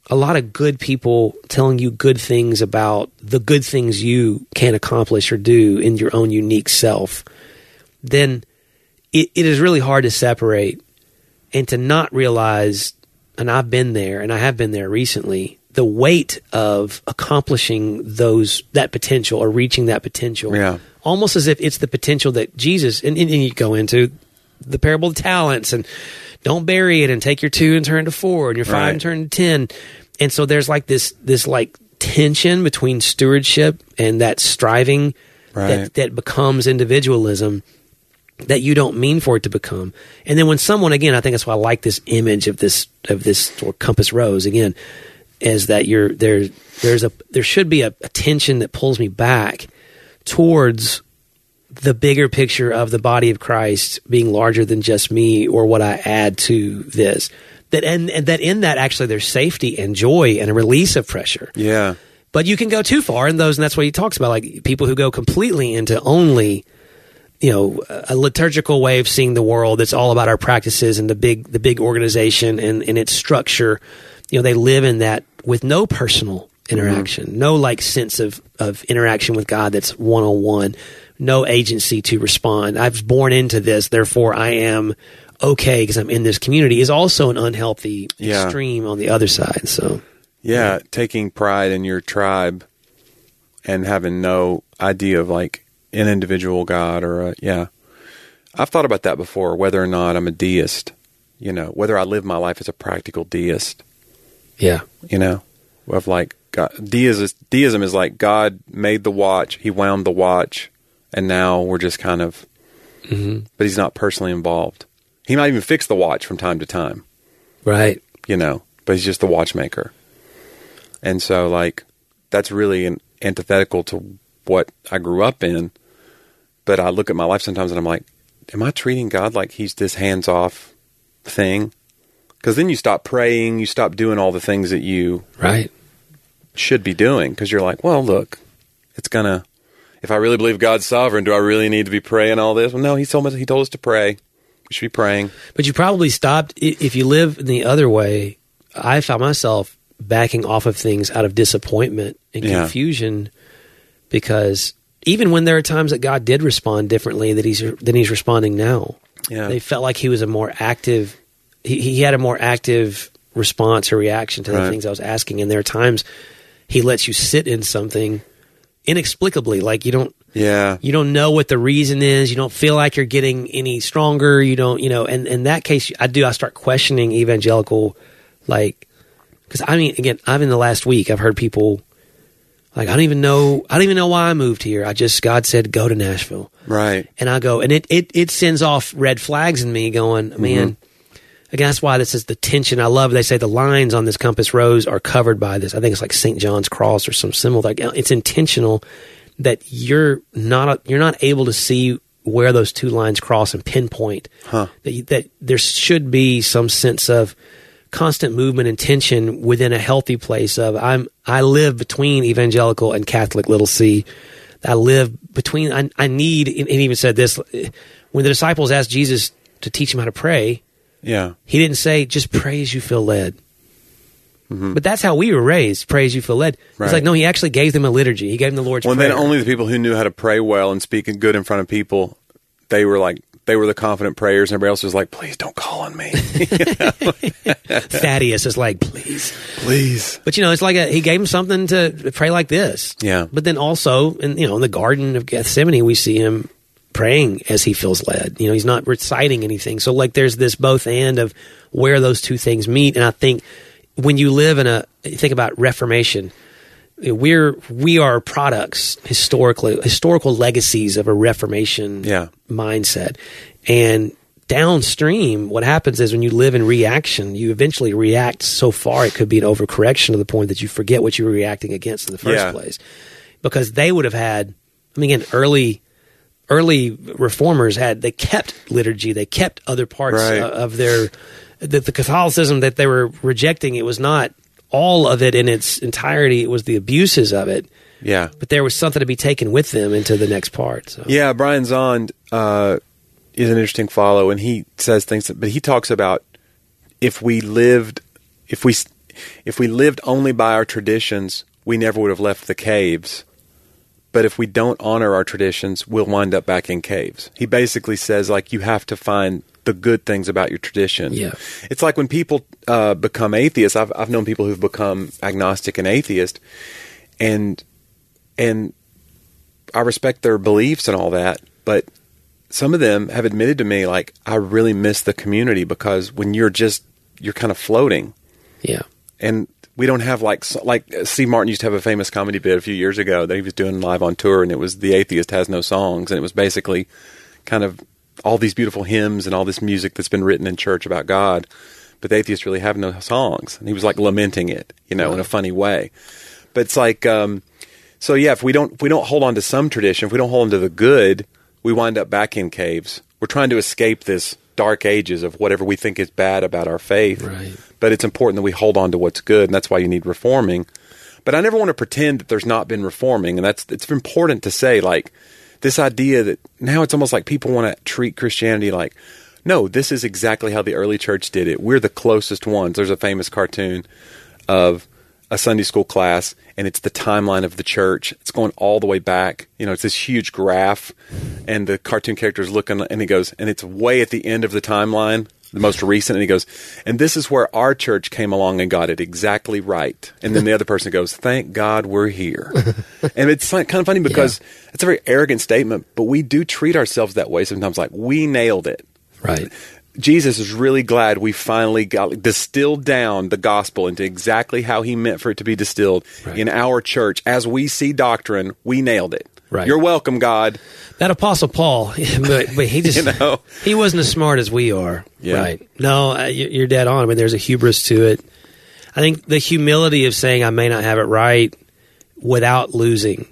a lot of good people telling you good things about the good things you can accomplish or do in your own unique self, then it is really hard to separate and to not realize, and I've been there, and I have been there recently, the weight of accomplishing that potential or reaching that potential. Yeah. Almost as if it's the potential that Jesus, and you go into the parable of talents, and don't bury it, and take your 2 and turn to 4, and your 5 and turn to 10. And so there's like this like tension between stewardship and that striving that becomes individualism that you don't mean for it to become. And then when someone, again, I think that's why I like this image of this or compass rose again, is that there should be a tension that pulls me back towards the bigger picture of the body of Christ being larger than just me or what I add to this. And that in that actually there's safety and joy and a release of pressure. Yeah. But you can go too far in those, and that's what he talks about, like people who go completely into only, a liturgical way of seeing the world that's all about our practices and the big organization and its structure. They live in that with no personal interaction, no like sense of interaction with God that's one-on-one, no agency to respond. I was born into this, therefore I am okay because I'm in this community, is also an unhealthy extreme on the other side. So taking pride in your tribe and having no idea of like an individual God or I've thought about that before, whether or not I'm a deist, whether I live my life as a practical deist. Yeah. Of like God, deism is like God made the watch, he wound the watch, and now we're just kind of, but he's not personally involved. He might even fix the watch from time to time. Right. But he's just the watchmaker. And so like, that's really antithetical to what I grew up in. But I look at my life sometimes and I'm like, am I treating God like he's this hands-off thing? Because then you stop praying, you stop doing all the things that you should be doing. Because you're like, well, look, if I really believe God's sovereign, do I really need to be praying all this? Well, no, he told us to pray. We should be praying. But you probably stopped, if you live the other way, I found myself backing off of things out of disappointment and confusion, because even when there are times that God did respond differently than he's responding now, they felt like he was a more active, he had a more active response or reaction to the things I was asking. And there are times he lets you sit in something inexplicably, like you don't know what the reason is. You don't feel like you're getting any stronger. You don't, and in that case, I start questioning evangelical, like, because again, in the last week, I've heard people like, I don't even know why I moved here. God said, go to Nashville. Right. And I go, and it sends off red flags in me going, man, again, that's why this is the tension. I love, they say the lines on this compass rose are covered by this. I think it's like St. John's cross or some symbol. Like, it's intentional that you're not able to see where those two lines cross and pinpoint that there should be some sense of constant movement and tension within a healthy place of I live between evangelical and Catholic little c. I live between, I need, and he even said this, when the disciples asked Jesus to teach him how to pray, he didn't say, just pray as you feel led. But that's how we were raised, pray as you feel led. Right. It's like, no, he actually gave them a liturgy. He gave them the Lord's Prayer. Well, then only the people who knew how to pray well and speak good in front of people, they were the confident prayers, and everybody else was like, please don't call on me. Thaddeus is like, please. But it's like he gave him something to pray like this. Yeah. But then also, in the Garden of Gethsemane, we see him praying as he feels led. He's not reciting anything. So like there's this both and of where those two things meet. And I think when you live think about Reformation, we are products, historical legacies of a Reformation mindset. And downstream, what happens is when you live in reaction, you eventually react so far it could be an overcorrection to the point that you forget what you were reacting against in the first place. Because they would have had, again, early reformers they kept liturgy, they kept other parts of their the Catholicism that they were rejecting. It was not all of it in its entirety. It was the abuses of it. Yeah. But there was something to be taken with them into the next part. So. Yeah, Brian Zond is an interesting follow, and he says things, but he talks about if we if we lived only by our traditions, we never would have left the caves. But if we don't honor our traditions, we'll wind up back in caves. He basically says, like, you have to find the good things about your tradition. Yeah. It's like when people become atheists. I've known people who've become agnostic and atheist, and I respect their beliefs and all that, but some of them have admitted to me, like, I really miss the community, because when you're kind of floating. Yeah. And we don't have like Steve Martin used to have a famous comedy bit a few years ago that he was doing live on tour, and it was The Atheist Has No Songs, and it was basically kind of all these beautiful hymns and all this music that's been written in church about God, but the atheists really have no songs. And he was like lamenting it, in a funny way. But it's like, so yeah, if we don't hold on to some tradition, if we don't hold on to the good, we wind up back in caves. We're trying to escape this dark ages of whatever we think is bad about our faith. Right. But it's important that we hold on to what's good, and that's why you need reforming. But I never want to pretend that there's not been reforming, and it's important to say, like, this idea that now it's almost like people want to treat Christianity like, no, this is exactly how the early church did it. We're the closest ones. There's a famous cartoon of a Sunday school class, and it's the timeline of the church. It's going all the way back. It's this huge graph, and the cartoon character is looking, and he goes, and it's way at the end of the timeline, the most recent, and he goes, and this is where our church came along and got it exactly right. And then the other person goes, thank God we're here. And it's kind of funny because it's a very arrogant statement, but we do treat ourselves that way sometimes, like we nailed it. Right. Jesus is really glad we finally distilled down the gospel into exactly how he meant for it to be distilled in our church. As we see doctrine, we nailed it. Right. You're welcome, God. That Apostle Paul, but he just, he wasn't as smart as we are. Yeah. Right. No, you're dead on. I mean, there's a hubris to it. I think the humility of saying I may not have it right without losing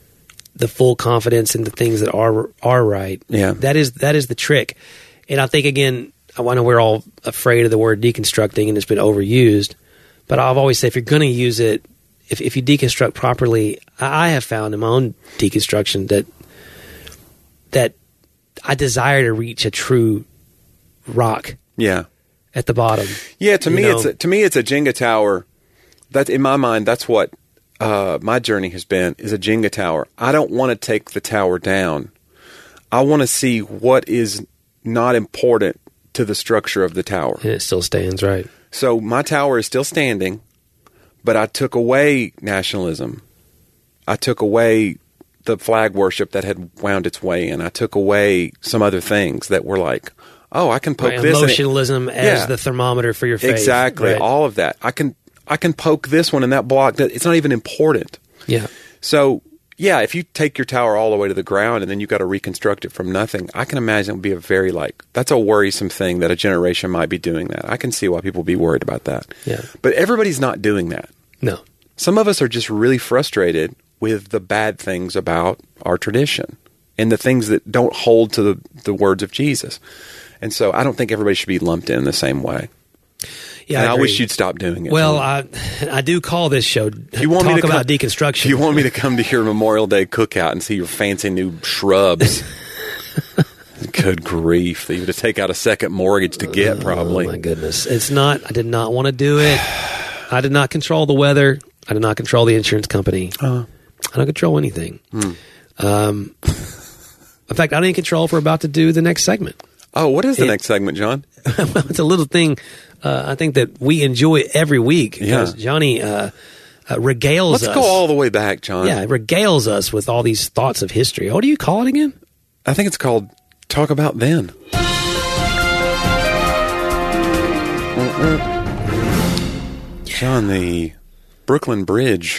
the full confidence in the things that are right. Yeah. That is the trick. And I think, again, I know we're all afraid of the word deconstructing, and it's been overused. But I've always said, if you're going to use it, if you deconstruct properly, I have found in my own deconstruction that I desire to reach a true rock. Yeah. At the bottom. Yeah. To me, it's a Jenga tower. That in my mind, that's what my journey has been, is a Jenga tower. I don't want to take the tower down. I want to see what is not important to the structure of the tower. And it still stands, right? So my tower is still standing, but I took away nationalism. I took away the flag worship that had wound its way in. I took away some other things that were like, oh, I can poke this. Emotionalism as the thermometer for your faith. Exactly. Right. All of that. I can poke this one in that block. It's not even important. Yeah. So, yeah, if you take your tower all the way to the ground and then you've got to reconstruct it from nothing, I can imagine it would be a very, that's a worrisome thing that a generation might be doing that. I can see why people would be worried about that. Yeah. But everybody's not doing that. No. Some of us are just really frustrated with the bad things about our tradition and the things that don't hold to the words of Jesus. And so I don't think everybody should be lumped in the same way. Yeah, and I wish you'd stop doing it. Well, I do call this show Talk About Deconstruction. Do you want me to come to your Memorial Day cookout and see your fancy new shrubs? Good grief. That you have to take out a second mortgage to get, probably. Oh, my goodness. It's not. I did not want to do it. I did not control the weather. I did not control the insurance company. I don't control anything. In fact, I didn't control if we're about to do the next segment. Oh, what is the next segment, John? Well, it's a little thing I think that we enjoy every week. Because Johnny regales us. Let's go all the way back, John. Yeah, regales us with all these thoughts of history. What do you call it again? I think it's called Talk About Then. John, the Brooklyn Bridge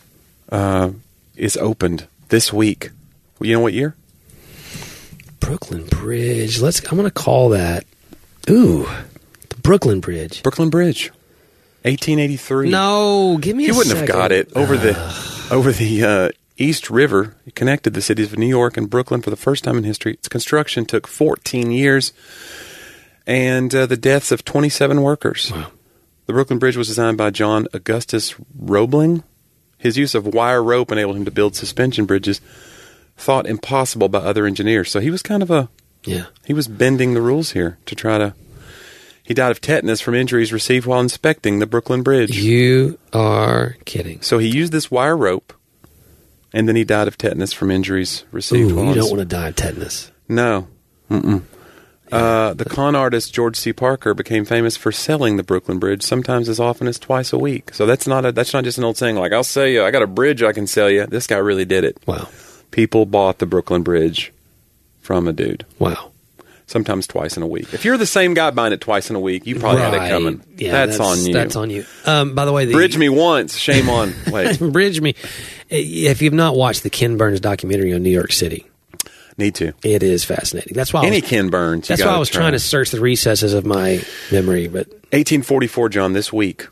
is opened this week. You know what year? Brooklyn Bridge. I'm going to call that. Ooh, the Brooklyn Bridge. Brooklyn Bridge, 1883. No, give me. You wouldn't have got it over the East River. It connected the cities of New York and Brooklyn for the first time in history. Its construction took 14 years, and the deaths of 27 workers. Wow. The Brooklyn Bridge was designed by John Augustus Roebling. His use of wire rope enabled him to build suspension bridges thought impossible by other engineers. So he was kind of he was bending the rules here to try to He died of tetanus from injuries received while inspecting the Brooklyn Bridge. You are kidding. So he used this wire rope, and then he died of tetanus from injuries received. Ooh, you don't want to die of tetanus. No. The con artist George C. Parker became famous for selling the Brooklyn Bridge sometimes as often as twice a week. So that's not just an old saying like, I'll sell you, I got a bridge I can sell you. This guy really did it. Wow. People bought the Brooklyn Bridge from a dude. Wow. Sometimes twice in a week. If you're the same guy buying it twice in a week, you probably had it coming. Yeah, that's on you. That's on you. By the way, Bridge me once. Shame on. Wait. Bridge me. If you've not watched the Ken Burns documentary on New York City, need to. It is fascinating. That's why Ken Burns. That's why I was trying to search the recesses of my memory. But 1844, John. This week,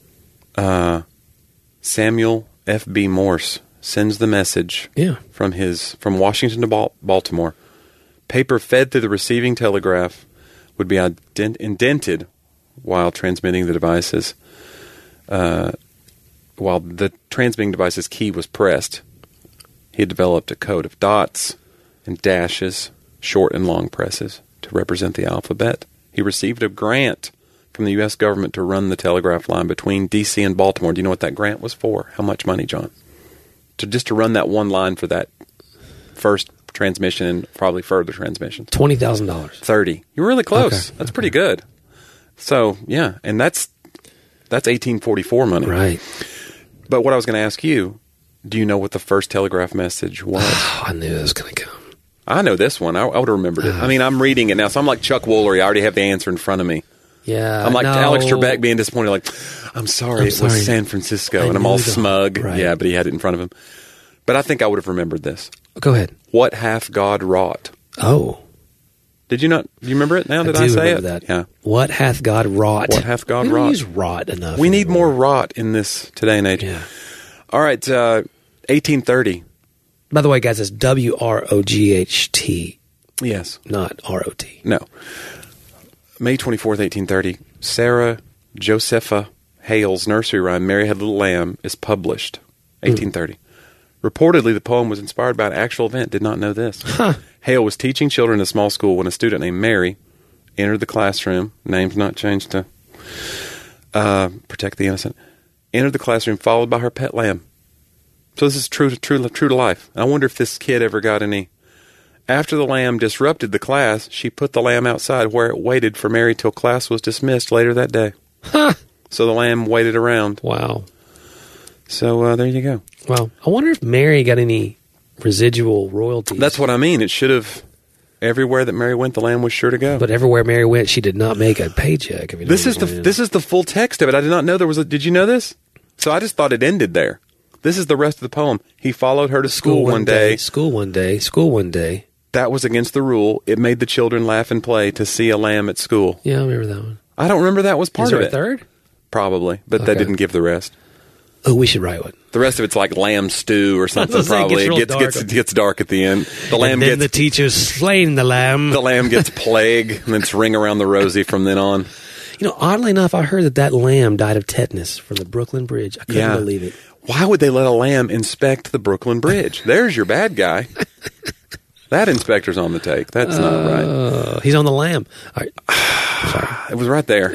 Samuel F.B. Morse sends the message. From Washington to Baltimore. Paper fed through the receiving telegraph would be indented while transmitting the devices. While the transmitting device's key was pressed, he had developed a code of dots and dashes, short and long presses, to represent the alphabet. He received a grant from the U.S. government to run the telegraph line between D.C. and Baltimore. Do you know what that grant was for? How much money, John? To run that one line for that first transmission and probably further transmissions. $20,000. $30,000. You're really close. Okay. That's pretty good. So, yeah, and that's 1844 money. Right. But what I was going to ask you, do you know what the first telegraph message was? Oh, I knew it was going to come. I know this one. I would have remembered it. I mean, I'm reading it now, so I'm like Chuck Woolery. I already have the answer in front of me. Yeah. I'm like Alex Trebek being disappointed, like, I'm sorry, it was San Francisco. And I'm all smug. Right. Yeah, but he had it in front of him. But I think I would have remembered this. Go ahead. What hath God wrought? Oh. Did you not? Do you remember it now? Did I say it? That. Yeah. What hath God wrought? What hath God we don't wrought? Use wrought enough. We need more wrought in this today and age. Yeah. All right. 1830. By the way, guys, it's WROGHT. Yes. Not ROT. No. May 24th, 1830. Sarah Josepha Hale's nursery rhyme, Mary Had a Little Lamb, is published. 1830. Reportedly, the poem was inspired by an actual event. Did not know this. Huh. Hale was teaching children in a small school when a student named Mary entered the classroom. Name's not changed to protect the innocent. Entered the classroom followed by her pet lamb. So this is true to life. I wonder if this kid ever got any. After the lamb disrupted the class, she put the lamb outside where it waited for Mary till class was dismissed later that day. Huh. So the lamb waited around. Wow. So there you go. Wow. I wonder if Mary got any residual royalties. That's what I mean. It should have. Everywhere that Mary went, the lamb was sure to go. But everywhere Mary went, she did not make a paycheck. This is the full text of it. I did not know there was a. Did you know this? So I just thought it ended there. This is the rest of the poem. He followed her to school one day. School one day. School one day. That was against the rule. It made the children laugh and play to see a lamb at school. Yeah, I remember that one. I don't remember that was part of it. Is there a third? Probably, but they didn't give the rest. Oh, we should write one. The rest of it's like lamb stew or something. Probably it gets dark at the end. The lamb and then the teacher's slain the lamb. The lamb gets plague, and then it's ring around the rosy from then on. You know, oddly enough, I heard that lamb died of tetanus from the Brooklyn Bridge. I couldn't believe it. Why would they let a lamb inspect the Brooklyn Bridge? There's your bad guy. That inspector's on the take. That's not right. He's on the lamb. All right. Sorry. It was right there.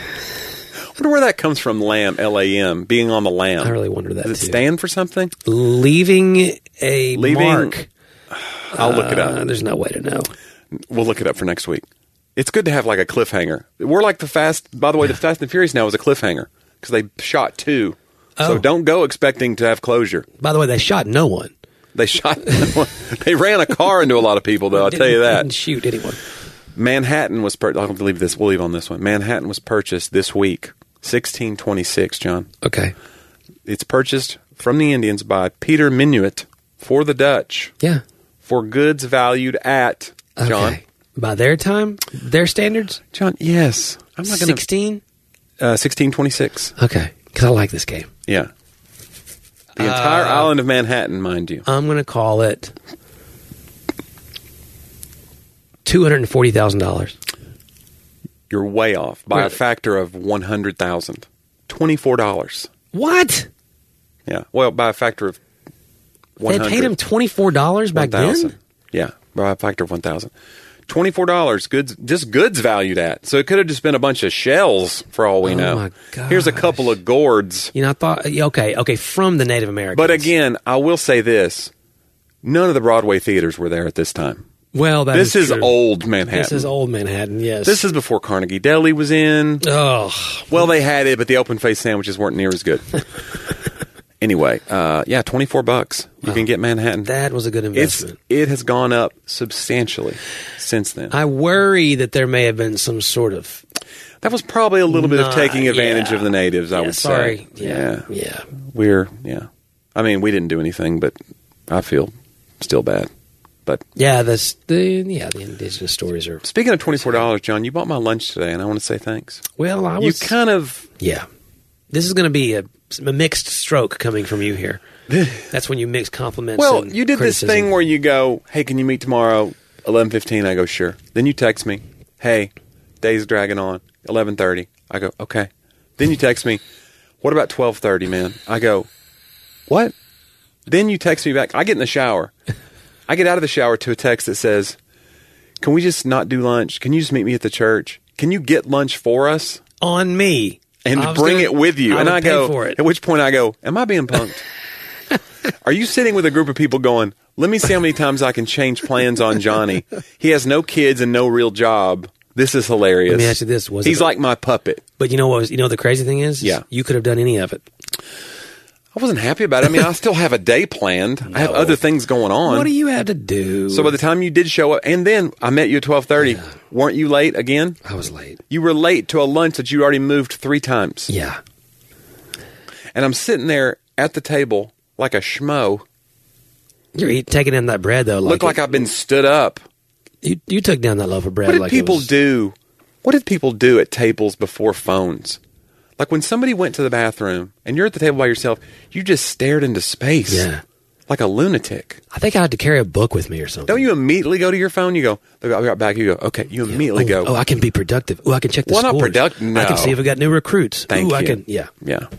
I wonder where that comes from, lamb, L-A-M, being on the lamb. I really wonder that, Does it stand for something? Leaving mark. I'll look it up. There's no way to know. We'll look it up for next week. It's good to have like a cliffhanger. We're like the Fast and Furious now is a cliffhanger because they shot 2. So don't go expecting to have closure. By the way, they shot no one. They shot no one. They ran a car into a lot of people, though, I'll tell you that. Didn't shoot anyone. Manhattan was purchased. I'll leave this. We'll leave on this one. Manhattan was purchased this week. 1626, John. Okay. It's purchased from the Indians by Peter Minuit for the Dutch. Yeah. For goods valued at, John. Okay. By their time? Their standards? John, yes. I'm not going to... 1626. Okay. Because I like this game. Yeah. The entire island of Manhattan, mind you. I'm going to call it $240,000. You're way off by a factor of 100,000. $24. What? Yeah. Well, by a factor of 100. They paid him $24 back then? Yeah, by a factor of 1,000. $24. Goods valued at. So it could have just been a bunch of shells for all we know. My gosh. Here's a couple of gourds. I thought, okay, from the Native Americans. But again, I will say this. None of the Broadway theaters were there at this time. Well, this is true. Old Manhattan. This is old Manhattan, yes. This is before Carnegie Deli was in. Oh. Well, they had it, but the open-faced sandwiches weren't near as good. Anyway, $24. You can get Manhattan. That was a good investment. It has gone up substantially since then. I worry that there may have been some sort of... That was probably a little bit of taking advantage of the natives, I would say. Yeah. I mean, we didn't do anything, but I feel still bad. But the indigenous stories are... Speaking of $24, John, you bought my lunch today, and I want to say thanks. Well, You kind of... Yeah. This is going to be a mixed stroke coming from you here. That's when you mix compliments. Well, and you did criticism. this thing where you go, hey, can you meet tomorrow, 11:15? I go, sure. Then you text me, hey, day's dragging on, 11:30. I go, okay. Then you text me, what about 12:30, man? I go, what? Then you text me back. I get in the shower. I get out of the shower to a text that says, can we just not do lunch? Can you just meet me at the church? Can you get lunch for us? On me. And bring it with you. And I go, for it. At which point I go, am I being punked? Are you sitting with a group of people going, let me see how many times I can change plans on Johnny. He has no kids and no real job. This is hilarious. Let me ask you this. He's like my puppet. But you know what? The crazy thing is? Yeah. You could have done any of it. I wasn't happy about it. I mean, I still have a day planned. I have other things going on. What do you have to do? So by the time you did show up, and then I met you at 12:30. Yeah. Weren't you late again? I was late. You were late to a lunch that you already moved 3 times. Yeah. And I'm sitting there at the table like a schmo. You're taking in that bread, though. Look like I've been stood up. You took down that loaf of bread. What did people do? What did people do at tables before phones? Like when somebody went to the bathroom and you're at the table by yourself, you just stared into space. Yeah. Like a lunatic. I think I had to carry a book with me or something. Don't you immediately go to your phone? You go, I'll be right back. You go, okay. You immediately go. Oh, I can be productive. Oh, I can check the scores. Not productive. No. I can see if we got new recruits. Thank you. I can. Yeah.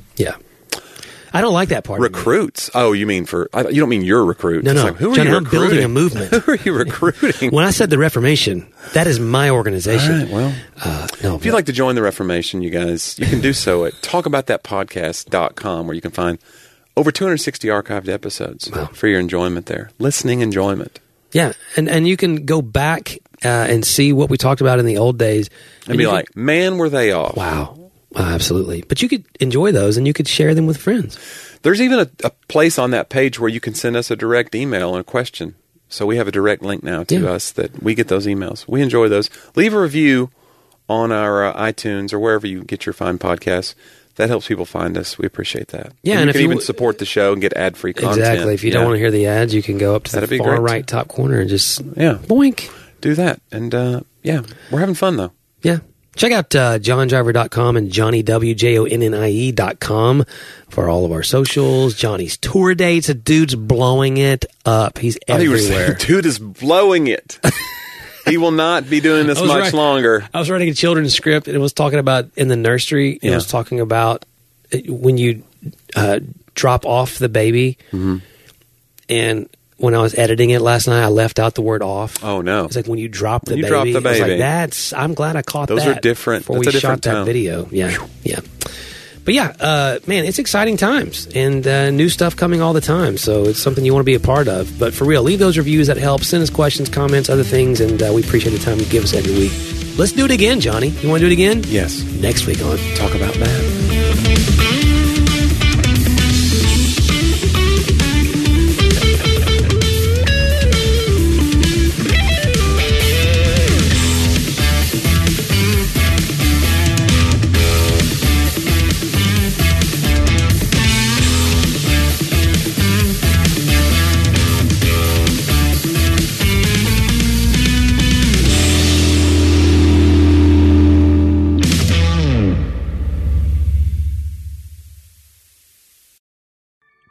I don't like that part. Recruits? Oh, you mean you don't mean your recruits? No. Like, who are John, you I'm building a movement. Who are you recruiting? When I said the Reformation, that is my organization. All right, well, if you'd like to join the Reformation, you guys, you can do so at talkaboutthatpodcast.com, where you can find over 260 archived episodes for your enjoyment there. Listening enjoyment. Yeah, and you can go back and see what we talked about in the old days. And be like, man, were they off. Wow. Absolutely. But you could enjoy those and you could share them with friends. There's even a place on that page where you can send us a direct email and a question. So we have a direct link now to us that we get those emails. We enjoy those. Leave a review on our iTunes or wherever you get your fine podcasts. That helps people find us. We appreciate that. Yeah, and you can even support the show and get ad-free content. Exactly. If you don't want to hear the ads, you can go up to the far right top corner and just boink. Do that. And we're having fun though. Yeah. Check out johndriver.com and JohnnyWJONNIE.com for all of our socials. Johnny's tour dates. The dude's blowing it up. He's everywhere. Dude is blowing it. He will not be doing this much longer. I was writing a children's script, and it was talking about in the nursery. It was talking about when you drop off the baby. Mm-hmm. And when I was editing it last night, I left out the word off. Oh, no. It's like when you drop the baby. Drop the baby. I was like, I'm glad I caught Those that. Those are different. Before we shot that video. Yeah. But man, it's exciting times and new stuff coming all the time. So it's something you want to be a part of. But for real, leave those reviews. That helps. Send us questions, comments, other things. And we appreciate the time you give us every week. Let's do it again, Johnny. You want to do it again? Yes. Next week on Talk About That.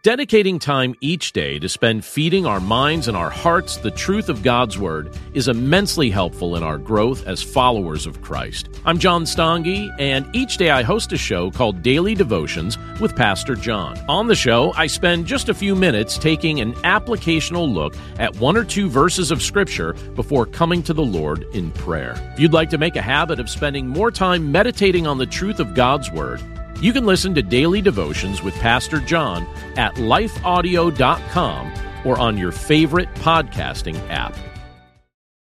Dedicating time each day to spend feeding our minds and our hearts the truth of God's Word is immensely helpful in our growth as followers of Christ. I'm John Stange, and each day I host a show called Daily Devotions with Pastor John. On the show, I spend just a few minutes taking an applicational look at one or two verses of Scripture before coming to the Lord in prayer. If you'd like to make a habit of spending more time meditating on the truth of God's Word, you can listen to Daily Devotions with Pastor John at lifeaudio.com or on your favorite podcasting app.